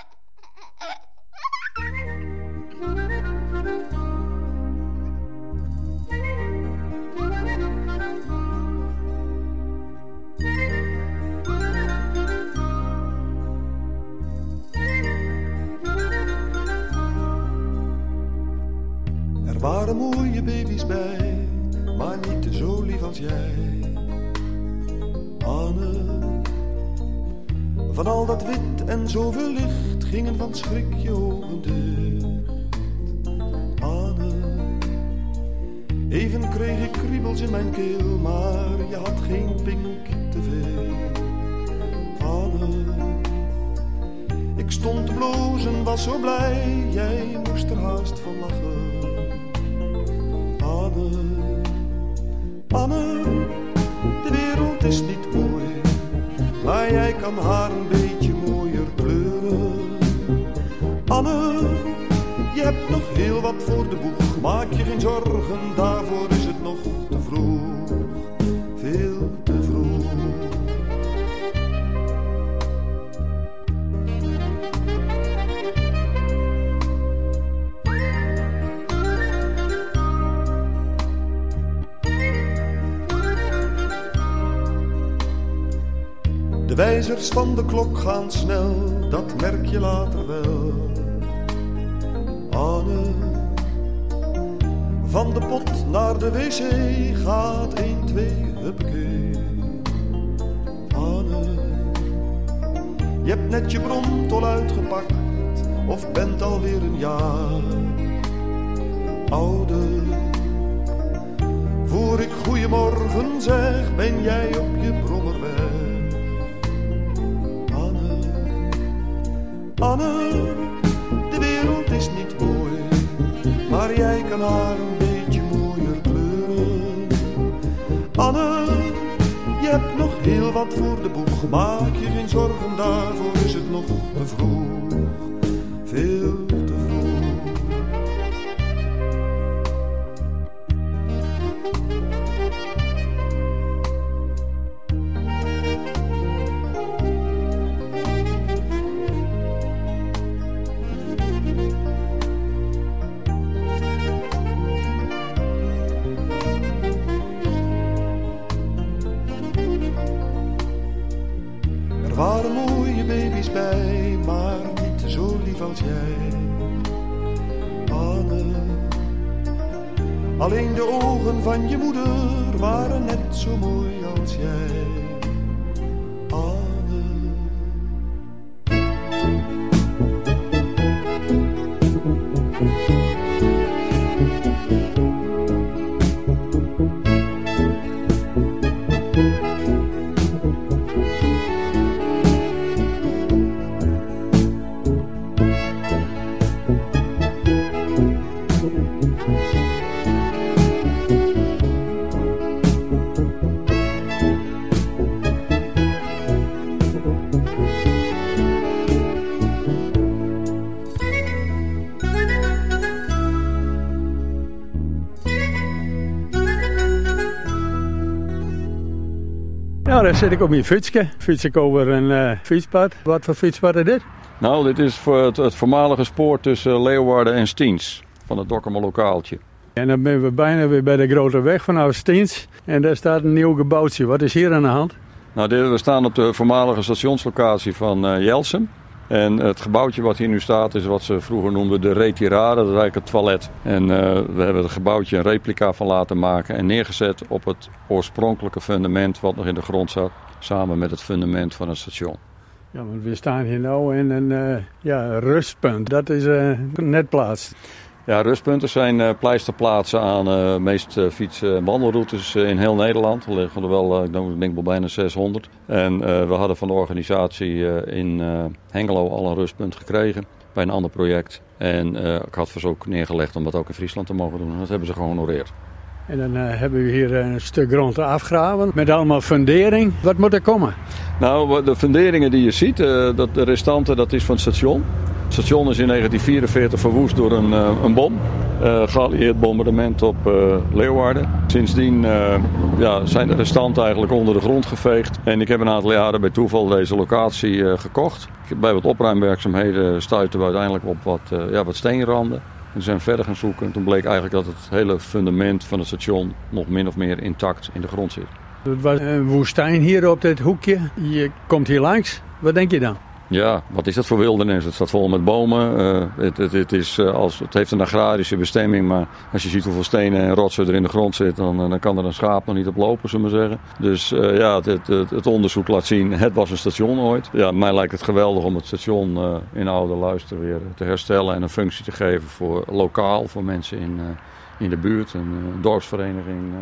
Er waren mooie baby's bij, maar niet zo lief als jij. Anne, van al dat wit en zoveel licht gingen van schrik je ogen dicht. Anne, even kreeg ik kriebels in mijn keel, maar je had geen pink te veel. Anne, ik stond te blozen, was zo blij, jij moest er haast van lachen. Anne, Anne, de wereld is niet mooi, maar jij kan haar een beetje mooier kleuren. heel wat voor de boeg. Maak je geen zorgen, daarvoor is het nog te vroeg. Veel te vroeg. De wijzers van de klok gaan snel, dat merk je later wel. Anne, van de pot naar de wc gaat één, twee, huppakee. Anne, je hebt net je bromtol uitgepakt, of bent alweer een jaar ouder. Voor ik goeiemorgen zeg, ben jij op je brommer weg. Anne, de wereld is niet mooi, maar jij kan haar een beetje mooier kleuren. Anne, je hebt nog heel wat voor de boeg, maak je geen zorgen, daarvoor is het nog te vroeg. Veel te vroeg. Er waren mooie baby's bij, maar niet zo lief als jij, Anne. Alleen de ogen van je moeder waren net zo mooi als jij, Anne. Nou, dan zit ik op mijn fietsje. Fiets ik over een uh, fietspad. Wat voor fietspad is dit? Nou, dit is voor het, het voormalige spoor tussen Leeuwarden en Stiens. Van het Dokkumer lokaaltje. En dan zijn we bijna weer bij de grote weg vanaf Stiens. En daar staat een nieuw gebouwtje. Wat is hier aan de hand? Nou, dit, we staan op de voormalige stationslocatie van uh, Jelsum. En het gebouwtje wat hier nu staat is wat ze vroeger noemden de retirade. Dat is eigenlijk het toilet. En uh, we hebben het gebouwtje een replica van laten maken en neergezet op het oorspronkelijke fundament wat nog in de grond zat. Samen met het fundament van het station. Ja, want we staan hier nu in een uh, ja, rustpunt. Dat is uh, een netplaats. Ja, rustpunten zijn uh, pleisterplaatsen aan de uh, meeste fiets- en wandelroutes uh, in heel Nederland. Er liggen er wel, uh, ik denk, ik denk wel bijna zeshonderd. En uh, we hadden van de organisatie uh, in uh, Hengelo al een rustpunt gekregen bij een ander project. En uh, ik had voor ze ook neergelegd om dat ook in Friesland te mogen doen. En dat hebben ze gehonoreerd. En dan uh, hebben we hier een stuk grond te afgraven met allemaal fundering. Wat moet er komen? Nou, de funderingen die je ziet, uh, dat de restanten, dat is van het station. Het station is in negentien vierenveertig verwoest door een, uh, een bom. Uh, geallieerd bombardement op uh, Leeuwarden. Sindsdien uh, ja, zijn de restanten eigenlijk onder de grond geveegd. En ik heb een aantal jaren bij toeval deze locatie uh, gekocht. Bij wat opruimwerkzaamheden stuiten we uiteindelijk op wat, uh, ja, wat steenranden. We zijn verder gaan zoeken en toen bleek eigenlijk dat het hele fundament van het station nog min of meer intact in de grond zit. Het was een woestijn hier op dit hoekje. Je komt hier langs. Wat denk je dan? Ja, wat is dat voor wildernis? Het staat vol met bomen. Uh, het, het, het, is, uh, als, het heeft een agrarische bestemming, maar als je ziet hoeveel stenen en rotsen er in de grond zitten, dan, dan kan er een schaap nog niet op lopen, zullen we maar zeggen. Dus uh, ja, het, het, het onderzoek laat zien, het was een station ooit. Ja, mij lijkt het geweldig om het station uh, in oude luister weer te herstellen en een functie te geven voor lokaal, voor mensen in, uh, in de buurt, een uh, dorpsvereniging. Uh,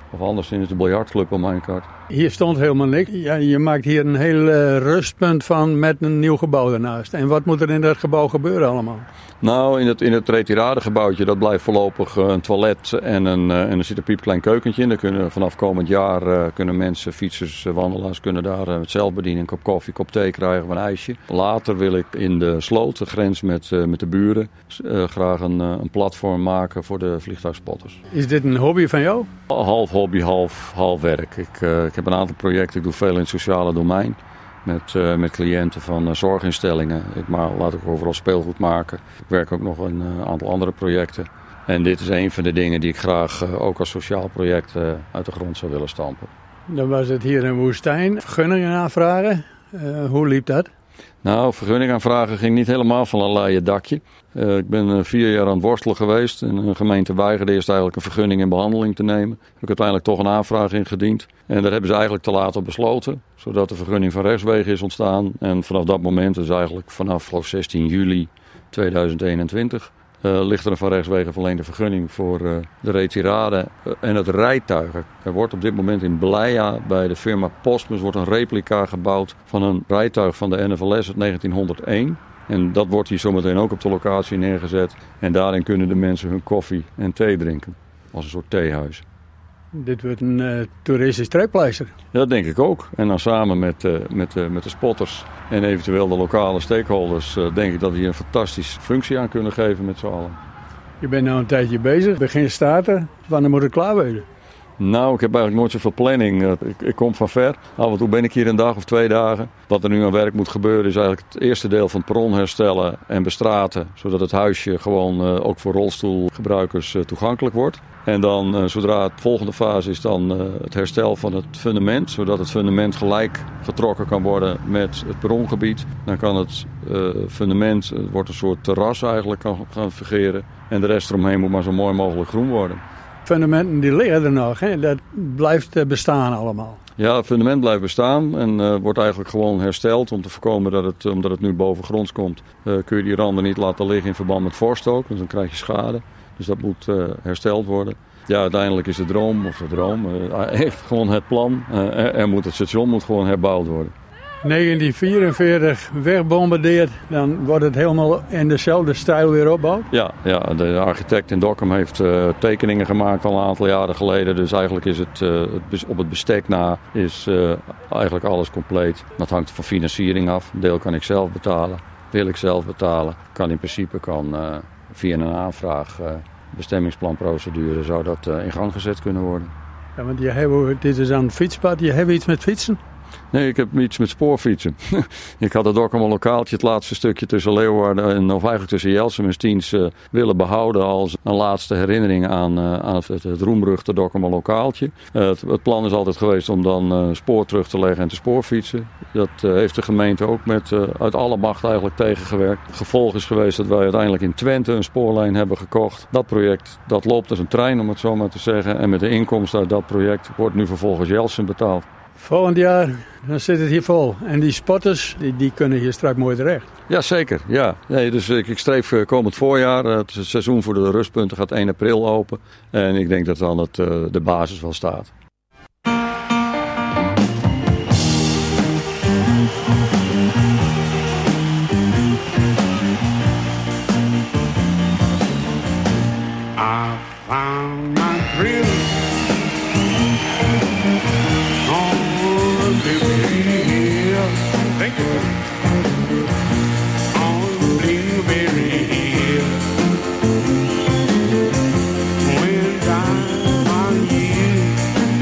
Of anderszins de biljartclub om mijn kant. Hier stond helemaal niks. Ja, je maakt hier een heel uh, rustpunt van met een nieuw gebouw ernaast. En wat moet er in dat gebouw gebeuren allemaal? Nou, in het, in het retiradegebouwtje, dat blijft voorlopig uh, een toilet en, een, uh, en er zit een piepklein keukentje in. Daar kunnen vanaf komend jaar uh, kunnen mensen, fietsers, uh, wandelaars, kunnen daar uh, met zelfbediening, een kop koffie, een kop thee krijgen of een ijsje. Later wil ik in de sloot, de grens met, uh, met de buren, uh, graag een, uh, een platform maken voor de vliegtuigspotters. Is dit een hobby van jou? Half hobby, half, half werk. Ik, uh, ik heb een aantal projecten, ik doe veel in het sociale domein. Met, uh, met cliënten van uh, zorginstellingen. Ik ma- laat ook overal speelgoed maken. Ik werk ook nog een uh, aantal andere projecten. En dit is een van de dingen die ik graag uh, ook als sociaal project uh, uit de grond zou willen stampen. Dan was het hier een woestijn. Vergunningen aanvragen. Uh, hoe liep dat? Nou, vergunning aanvragen ging niet helemaal van een leien dakje. Uh, ik ben uh, vier jaar aan het worstelen geweest. En een gemeente weigerde eerst eigenlijk een vergunning in behandeling te nemen. Heb ik uiteindelijk toch een aanvraag ingediend. En daar hebben ze eigenlijk te laat op besloten. Zodat de vergunning van rechtswege is ontstaan. En vanaf dat moment, dus eigenlijk vanaf zestien juli tweeduizend eenentwintig... Uh, ligt er een van rechtswege verleende vergunning voor uh, de retirade uh, en het rijtuigen. Er wordt op dit moment in Bleia bij de firma Postmus wordt een replica gebouwd van een rijtuig van de N F L S uit negentienhonderdéén. En dat wordt hier zometeen ook op de locatie neergezet. En daarin kunnen de mensen hun koffie en thee drinken. Als een soort theehuis. Dit wordt een uh, toeristisch trekpleister. Ja, dat denk ik ook. En dan samen met, uh, met, uh, met de spotters en eventueel de lokale stakeholders uh, denk ik dat we hier een fantastische functie aan kunnen geven met z'n allen. Je bent nu een tijdje bezig, begin starten. Wanneer moet het klaar worden? Nou, ik heb eigenlijk nooit zoveel planning. Ik, ik kom van ver. Af en toe ben ik hier een dag of twee dagen. Wat er nu aan werk moet gebeuren is eigenlijk het eerste deel van het perron herstellen en bestraten. Zodat het huisje gewoon uh, ook voor rolstoelgebruikers uh, toegankelijk wordt. En dan, uh, zodra het volgende fase is, dan uh, het herstel van het fundament. Zodat het fundament gelijk getrokken kan worden met het perrongebied. Dan kan het uh, fundament, het wordt een soort terras eigenlijk, kan gaan fungeren. En de rest eromheen moet maar zo mooi mogelijk groen worden. Fundamenten die liggen er nog, hè? Dat blijft bestaan allemaal. Ja, het fundament blijft bestaan en uh, wordt eigenlijk gewoon hersteld om te voorkomen dat het, omdat het nu bovengronds komt, uh, kun je die randen niet laten liggen in verband met vorst ook, dus dan krijg je schade. Dus dat moet uh, hersteld worden. Ja, uiteindelijk is de droom, of de droom, uh, echt gewoon het plan. Uh, er, er moet, het station moet gewoon herbouwd worden. negentien vierenveertig wegbombardeerd, dan wordt het helemaal in dezelfde stijl weer opgebouwd? Ja, ja, de architect in Dokkum heeft uh, tekeningen gemaakt al een aantal jaren geleden. Dus eigenlijk is het, uh, het op het bestek na is uh, eigenlijk alles compleet. Dat hangt van financiering af. Een deel kan ik zelf betalen, wil ik zelf betalen. Kan in principe kan, uh, via een aanvraag, uh, bestemmingsplanprocedure, zou dat uh, in gang gezet kunnen worden. Ja, want je hebt, dit is aan het fietspad, je hebt iets met fietsen? Nee, ik heb iets met spoorfietsen. Ik had het Dokkum lokaaltje, het laatste stukje tussen Leeuwarden en of eigenlijk tussen Jelsum en Stiens uh, willen behouden als een laatste herinnering aan, uh, aan het, het, het roemruchte Dokkum lokaaltje. Uh, het, het plan is altijd geweest om dan uh, spoor terug te leggen en te spoorfietsen. Dat uh, heeft de gemeente ook met uh, uit alle macht eigenlijk tegengewerkt. Het gevolg is geweest dat wij uiteindelijk in Twente een spoorlijn hebben gekocht. Dat project dat loopt als een trein, om het zo maar te zeggen. En met de inkomsten uit dat project wordt nu vervolgens Jelsum betaald. Volgend jaar dan zit het hier vol. En die spotters die, die kunnen hier straks mooi terecht. Ja, zeker. Ja. Nee, dus ik, ik streef komend voorjaar. Het seizoen voor de rustpunten gaat één april open. En ik denk dat dan het, de basis wel staat. I found my thrill. Thank you. On Blueberry Hill, when time on you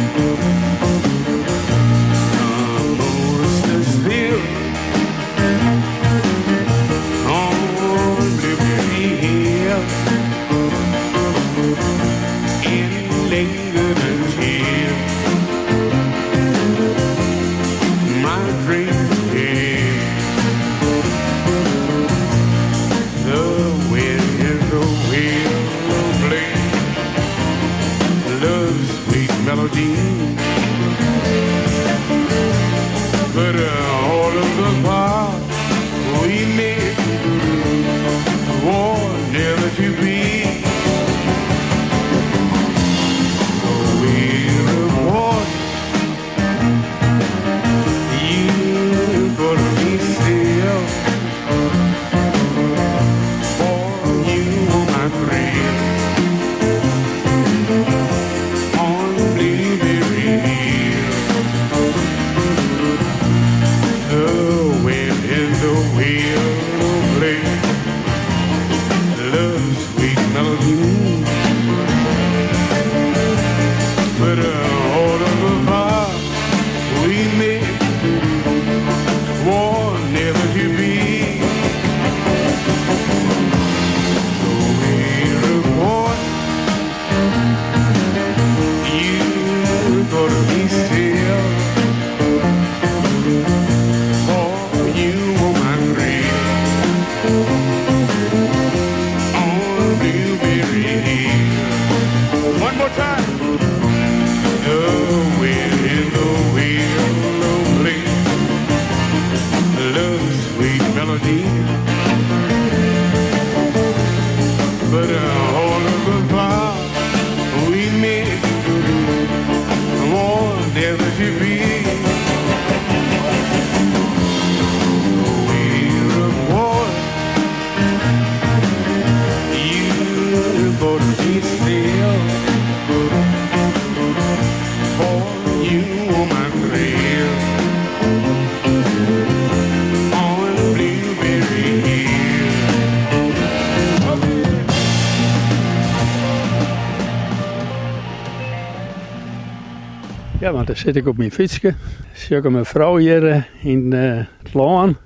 want dan zit ik op mijn fietsje. Zie ik mijn vrouw hier uh, in uh, het laan.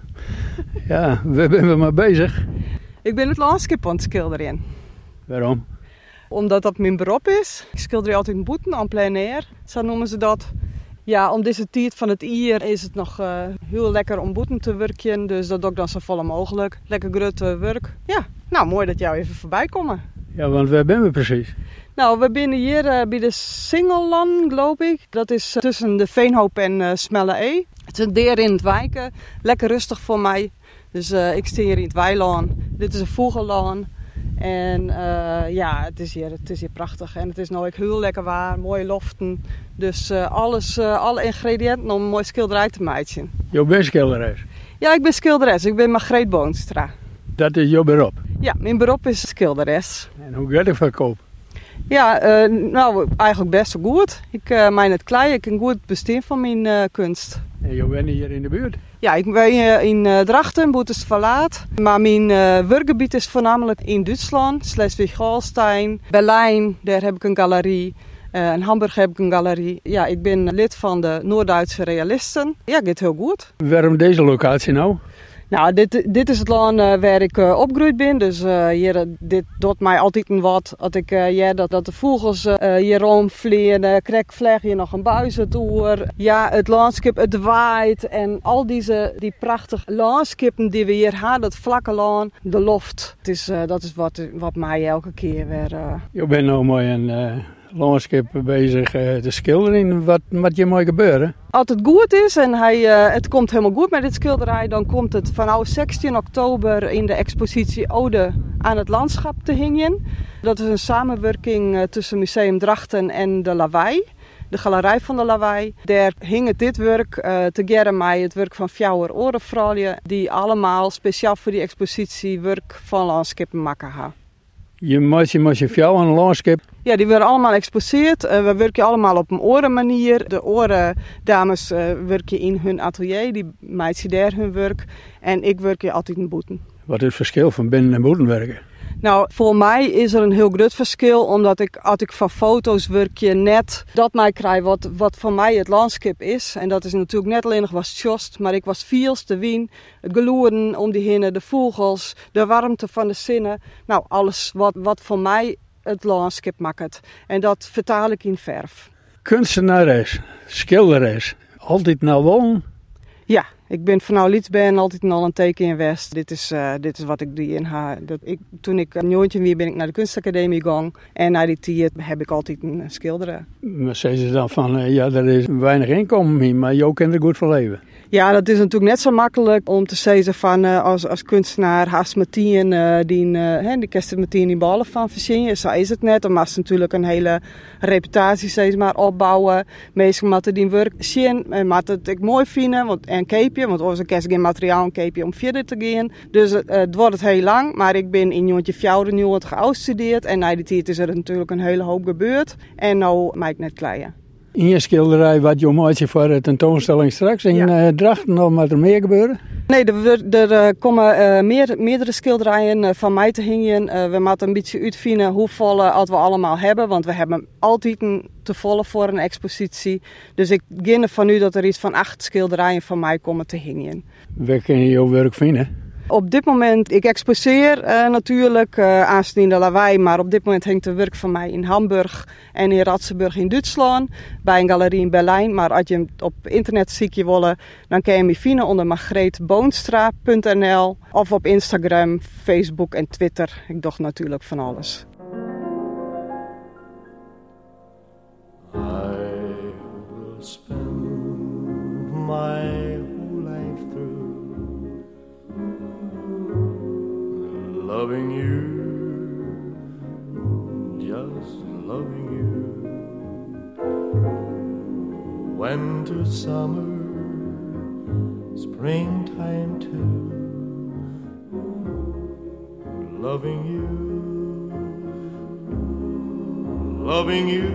Ja, waar zijn we mee bezig? Ik ben het landschap aan het schilderen. Waarom? Omdat dat mijn beroep is. Ik schilder altijd in boeten, aan plein air. Zo noemen ze dat. Ja, om deze tijd van het jaar is het nog uh, heel lekker om boeten te werken. Dus dat doe ik dan zo vol mogelijk. Lekker grote werk. Ja, nou mooi dat jou even voorbij komen. Ja, want waar zijn we precies? Nou, we zijn hier uh, bij de Singellaan, geloof ik. Dat is uh, tussen de Veenhoop en uh, Smelle E. Het is een deer in het wijken. Lekker rustig voor mij. Dus uh, ik sta hier in het weilaan. Dit is een vogellaan. En uh, ja, het is, hier, het is hier prachtig. En het is nou ook heel lekker waar. Mooie loften. Dus uh, alles, uh, alle ingrediënten om een mooi schilderij te maken. Je bent schilderes? Ja, ik ben schilderes. Ik ben Margreet Boonstra. Dat is jouw beroep? Ja, mijn beroep is schilderes. En hoe gaat het verkoop? Ja, uh, nou eigenlijk best wel goed. Ik uh, mijn het klei, ik kan goed bestaan van mijn uh, kunst. En je bent hier in de buurt? Ja, ik ben uh, in uh, Drachten, Boetes Verlaat. Maar mijn uh, werkgebied is voornamelijk in Duitsland, Schleswig-Holstein, Berlijn. Daar heb ik een galerie. Uh, in Hamburg heb ik een galerie. Ja, ik ben lid van de Noord-Duitse Realisten. Ja, het gaat heel goed. Waarom deze locatie nou? Nou, dit, dit is het land uh, waar ik uh, opgegroeid ben. Dus uh, hier, dit doet mij altijd een wat. Als ik uh, ja, dat, dat de vogels uh, hier rondvliegen, krijg ik hier nog een buizentoer. Ja, het landschap, het waait. En al deze die prachtige landschappen die we hier hebben, dat vlakke land, de loft. Het is, uh, dat is wat, wat mij elke keer weer... Uh... Je bent nou mooi een uh, landschap bezig uh, te schilderen. Wat moet je mooi gebeuren? Als het goed is en hij, uh, het komt helemaal goed met dit schilderij, dan komt het vanaf zestien oktober in de expositie Ode aan het landschap te hangen. Dat is een samenwerking uh, tussen Museum Drachten en de Lawaai, de galerij van de Lawaai. Daar hing het dit werk uh, together met het werk van Fjouwer Orenvrouwje, die allemaal speciaal voor die expositie werk van landschappen maken hebben. Je maakt je met je vrouw een landschap. Ja, die worden allemaal exposeerd. Uh, we werken allemaal op een orenmanier. De orendames uh, werken in hun atelier, die maken daar hun werk. En ik werk hier altijd in boeten. Wat is het verschil van binnen- en boetenwerken? Nou, voor mij is er een heel groot verschil, omdat ik, als ik van foto's werk je net dat mij krijg wat, wat voor mij het landschap is. En dat is natuurlijk net alleen nog wat tjost, maar ik was viels, de wien, het geloeren om die hinnen, de vogels, de warmte van de zinnen. Nou, alles wat, wat voor mij het landschap maakt. En dat vertaal ik in verf. Kunstenares, schilderes, altijd nou wonen? Ja, ik ben van nou ben altijd al een teken in West. Dit is, uh, dit is wat ik doe in haar. Ik, toen ik een jongetje was, ben ik naar de kunstacademie gegaan. En na die tijd heb ik altijd een schilderen. Maar zeggen ze dan van, uh, ja, er is weinig inkomen in, maar jou kan er goed voor leven. Ja, dat is natuurlijk net zo makkelijk om te zeggen van uh, als, als kunstenaar haast meteen uh, die, uh, die kerst meteen die ballen van verzinnen. Zo is het net. Dan moet je natuurlijk een hele reputatie steeds maar opbouwen. Meestal moeten die werk zien en moeten het ik mooi vinden want, en keepje. Want als een kerst geen materiaal een keepje om verder te gaan. Dus uh, het wordt het heel lang. Maar ik ben in jongetje vijfenveertig gestudeerd en na die tijd is er natuurlijk een hele hoop gebeurd. En nou maak ik net kleien. In je schilderij wat je maakt voor de tentoonstelling straks in ja. uh, Drachten, of moet er meer gebeuren? Nee, er, er, er komen uh, meer, meerdere schilderijen uh, van mij te hangen. Uh, we moeten een beetje uitvinden hoeveel uh, we allemaal hebben, want we hebben altijd een te volle voor een expositie. Dus ik ga ervan nu dat er iets van acht schilderijen van mij komen te hangen. Waar kun je jouw werk vinden? Op dit moment, ik exposeer uh, natuurlijk uh, aanstaan in de Lawaai, maar op dit moment hangt er werk van mij in Hamburg en in Ratzeburg in Duitsland, bij een galerie in Berlijn. Maar als je hem op internet ziek je willen, dan kan je me vinden onder margreet boonstra punt n l of op Instagram, Facebook en Twitter. Ik doe natuurlijk van alles. I will spend my loving you, just loving you. Winter, summer, springtime too. Loving you, loving you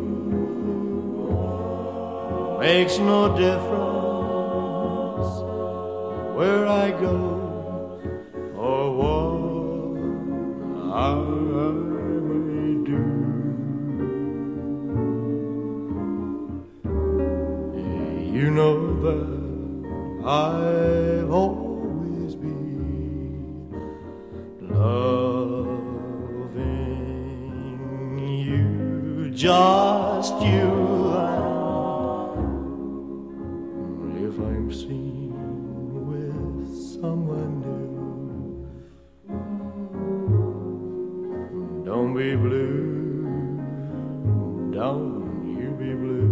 makes no difference where I go or what I may do. that I'll always be loving you, just you. And if I'm seen with someone new, don't be blue, don't you be blue.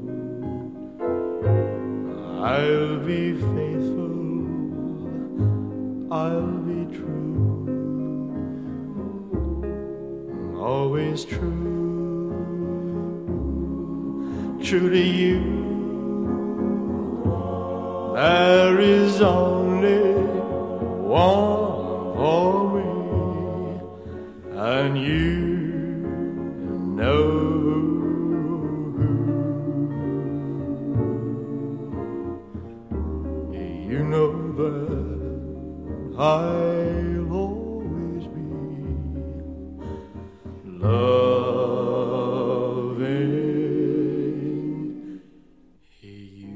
I'll be faithful, I'll be true, always true, true to you. There is only one for me, and you know. You know that I'll always be loving you.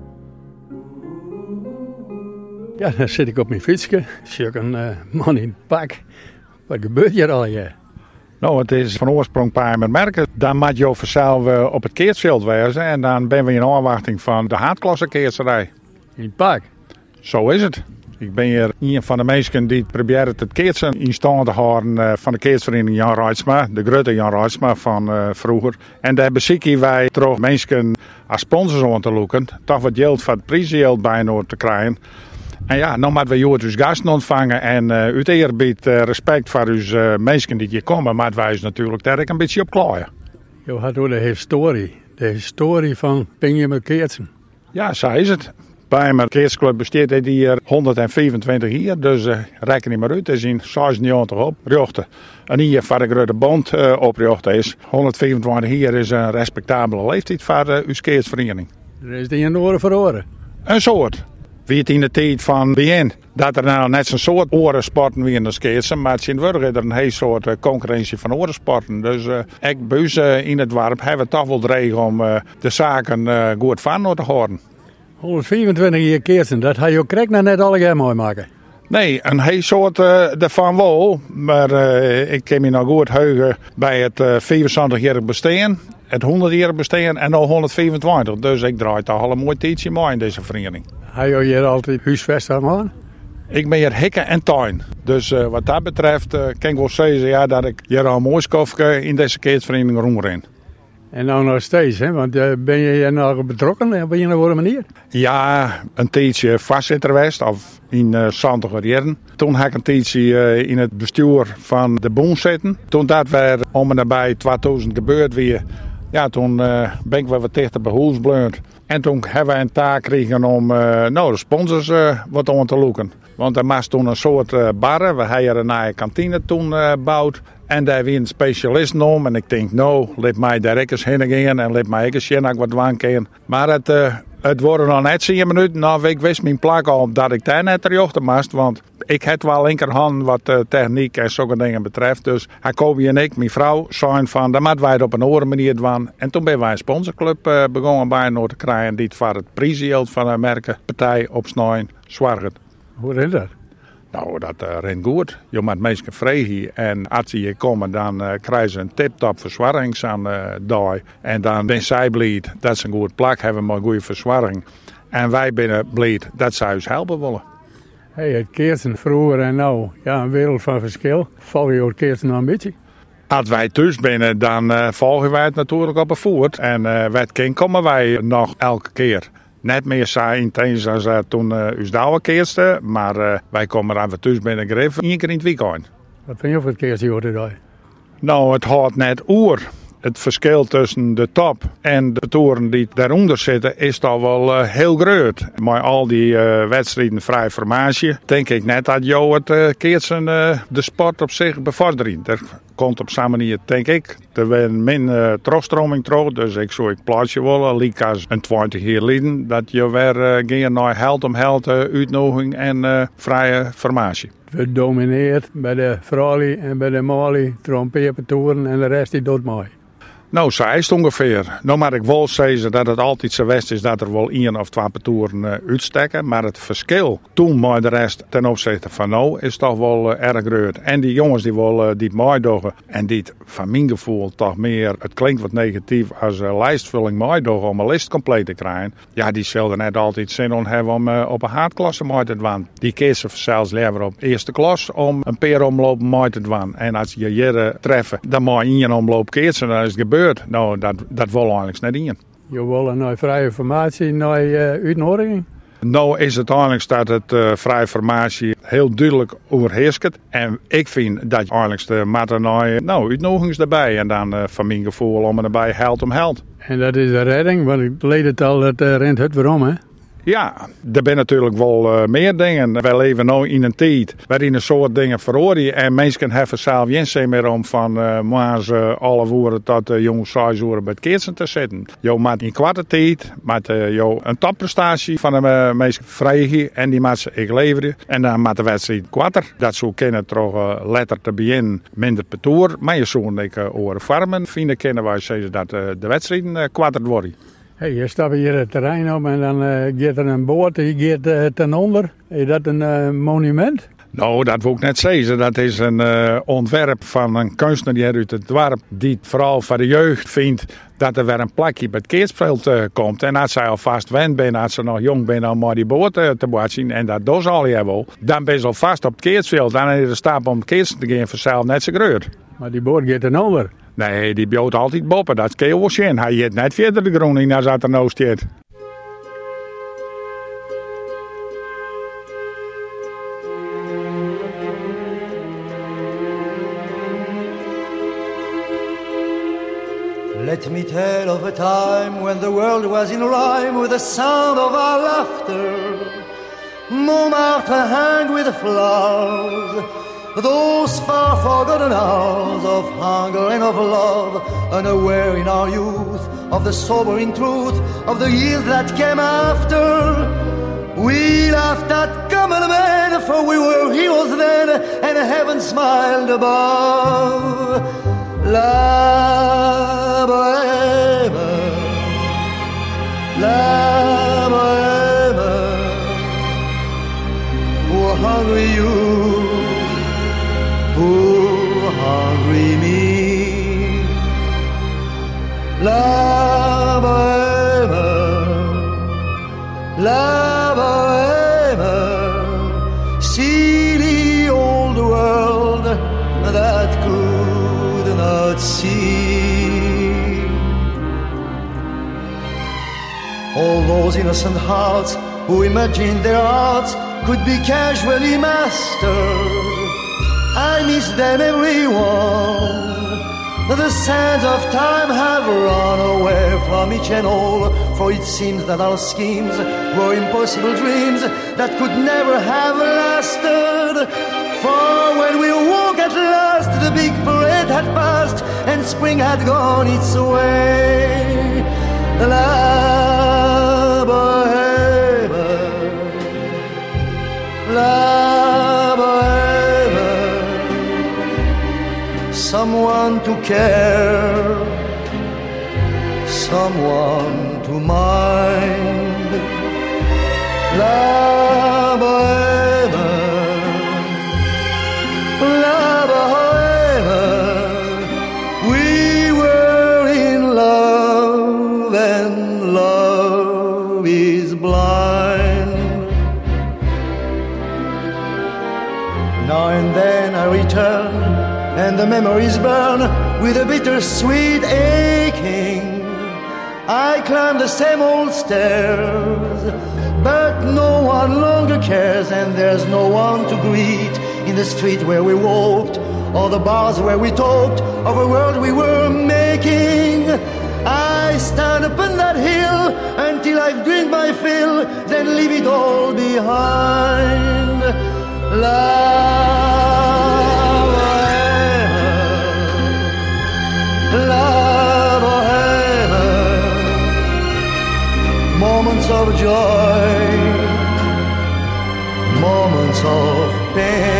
Ja, dan zit ik op mijn fietsje. Zie ik een uh, man in het pak. Wat gebeurt hier al, ja? Nou, het is van oorsprong paard met merken. Dan moet je vanzelf uh, op het keertsveld wezen. En dan ben we in afwachting van de haatklasse keertserij. In het pak? Zo is het. Ik ben hier een van de mensen die proberen het keertsen in stand te houden uh, van de keertsvereniging Jan Reitsma. De grote Jan Reitsma van uh, vroeger. En daar bezieken wij toch mensen als sponsors aan te loeken. Toch wat geld van het prijsgeld bijna te krijgen. En ja, nou moeten we hier dus gasten ontvangen. En uh, uit eerbied uh, respect voor uw uh, mensen die hier komen. Maar wij is natuurlijk daar een beetje op klaaien. Je had door de historie. De historie van Benjamin Keertsen. Ja, zo is het. Bij mijn keertsclub bestaat dit hier honderdvijfentwintig jaar, dus uh, reken niet maar uit. Het is in zesennegentig oprichten. En hier voor de grote bond uh, oprichten is. honderdvijfentwintig jaar is een respectabele leeftijd voor uh, uw keertsvereniging. Er is die in oren voor oren. Een soort. Wie het in de tijd van begin dat er nou net zo'n soort orensporten wie in de skeetsen, maar sinds is er een hele soort uh, concurrentie van orensporten. Dus uh, ik buis uh, in het dorp hebben we toch wel dreig om uh, de zaken uh, goed van te houden. honderdvijfentwintig jaar Keertsen, dat had je ook correct nou net alle mooi maken. Nee, een hele soort uh, ervan wel. Maar uh, ik kan me nog goed heugen bij het uh, vijfenzwantig-jarig bestaan, het honderd-jarig bestaan en nu honderdvijfentwintig. Dus ik draai toch al een mooi tijdje mee in deze vereniging. Heb je hier altijd huisvest aan? Ik ben hier hekken en tuin. Dus uh, wat dat betreft uh, kan ik wel zeggen ja, dat ik hier al een mooi skofje in deze keertsvereniging rondren. En nou nog steeds, hè? Want uh, ben je hier nog betrokken op een of andere manier? Ja, een tijdje voorzitter geweest, of in uh, zestig jaren. Toen heb ik een tijdje uh, in het bestuur van de bond zitten. Toen dat weer om en nabij tweeduizend gebeurd weer, ja, toen uh, ben ik weer wat dichter bij huis gebleund. En toen hebben we een taak gekregen om uh, nou, de sponsors uh, wat aan te loeken. Want er was toen een soort uh, barren. We hebben een nieuwe kantine toen uh, gebouwd. En daar weer een specialist om. En ik denk, nou, laat mij daar ook eens heen gaan. En laat mij ook eens zien dat ik wat waan kan. Maar het, uh, het worden nog net tien minuten. Nou, ik wist mijn plak al dat ik daar net terjochten moest. Want ik heb wel linkerhand wat uh, techniek en zulke dingen betreft. Dus Jacobi en ik, mijn vrouw, zijn van, dan moeten wij het op een andere manier doen. En toen ben wij een sponsorclub uh, begonnen bij Noord te krijgen. Die het voor het prijsgeld van een merkenpartij opsnijden zorgt. Hoe is dat? Nou, dat uh, rent goed. Je moet mensen vragen en als ze hier komen, dan uh, krijgen ze een tip-top verzwarring aan de uh, En dan ben zij blij dat ze een goed plak hebben met een goede verzwarring. En wij zijn blij dat ze ons helpen willen. Hey, het Keertsen vroeger en nou, ja, een wereld van verschil. Val je het Keertsen nog een beetje? Als wij thuis zijn, dan uh, volgen wij het natuurlijk op een voet. En uh, wat kind komen wij nog elke keer. Net meer zo intens als uh, toen uh, ons douwe keerste, maar uh, wij komen er even thuis binnen grif één keer in het weekend. Wat vind je van het keertje daar? Nou, het houdt net oer. Het verschil tussen de top en de toeren die daaronder zitten is toch wel uh, heel groot. Maar al die uh, wedstrijden vrij formatie, denk ik net dat jou het uh, keertsen uh, de sport op zich bevorderen. Er komt op zo'n manier, denk ik, er werd min uh, terugstroming terug. Dus ik zou ik plaatsje willen, liek als een twintig jaar geleden, dat je weer uh, geen naar held om held uh, uitnodiging en uh, vrije formatie. We domineert bij de vrouwen en bij de mannen, trompetentoeren en de rest die doet mooi. Nou, zo is het ongeveer. Nou, maar ik wil zeggen dat het altijd zo west is dat er wel één of twee patoeren uh, uitstekken. Maar het verschil toen met de rest ten opzichte van nou is toch wel uh, erg groot. En die jongens die wel uh, die maaidoggen en die van mijn gevoel toch meer, het klinkt wat negatief als uh, lijstvulling maaidoggen om een list compleet te krijgen. Ja, die zullen net altijd zin om hebben om uh, op een haardklasse mee te doen. Die kiezen zelfs liever op eerste klas om een paar omlopen mee te doen. En als je hier treffen, dan moet je één omloop kiezen, dan is het gebeurd. Nou, dat, dat wil eigenlijk net in. Je wil een vrije informatie, naar uh, uitnodiging? Nou is het eigenlijk dat het uh, vrije informatie heel duidelijk overheerst. En ik vind dat je eigenlijk de matten naar nou, uitnodigings erbij. En dan uh, van mijn gevoel om erbij held om held. En dat is de redding, want ik leed het al, dat uh, rent het weer om, hè? Ja, er zijn natuurlijk wel uh, meer dingen. Wij leven nu in een tijd waarin een soort dingen verhoren. En mensen hebben zelf geen zin meer om van uh, maar ze alle woorden tot uh, jongens zes uur bij het keertje te zitten. Je maakt in kwarte tijd met uh, jou een topprestatie van de uh, mensen vrij en die maakt ze ik leveren. En dan maakt de wedstrijd kwarter. Dat zou kunnen toch uh, letter te beginnen minder petoer. Maar je zou ik uh, over farmen vinden kennen waar zeggen dat uh, de wedstrijden uh, kwarter worden. Hey, je stapt hier het terrein op en dan uh, gaat er een boot, die gaat uh, ten onder. Is dat een uh, monument? Nou, dat wil ik net zeggen. Dat is een uh, ontwerp van een kunstenaar uit het dorp die het vooral voor de jeugd vindt dat er weer een plakje bij het keersveld uh, komt. En als zij alvast wend zijn, als ze nog jong zijn, om maar die boot uh, te boord zien, en dat doen ze al hier wel, dan ben je al vast op het keersveld. Dan is de stap om het keers te gaan vanzelf net zo groot. Maar die boot gaat ten onder? Nee, die boot altijd boppen. Dat kan je wel zien. Hij heeft net verder de groen in als dat er nou staat. Let me tell of a time when the world was in rhyme with the sound of our laughter. Montmartre hung with flowers. Those far forgotten hours of hunger and of love, unaware in our youth of the sobering truth of the years that came after. We laughed at common men, for we were heroes then, and heaven smiled above. La bohème, la bohème, poor hungry you, poor hungry me. La bohème, la bohème, see the old world that could not see. All those innocent hearts who imagined their arts could be casually mastered, I miss them, everyone. The sands of time have run away from each and all, for it seems that our schemes were impossible dreams that could never have lasted. For when we woke at last, the big parade had passed and spring had gone its way. La bohème, la bohème, someone to care, someone to mind. La bohème, la bohème, we were in love and love is blind. Now and then I return and the memories burn with a bittersweet aching. I climb the same old stairs, but no one longer cares, and there's no one to greet in the street where we walked, or the bars where we talked of a world we were making. I stand upon that hill until I've drank my fill, then leave it all behind. La La bohème, moments of joy, moments of pain.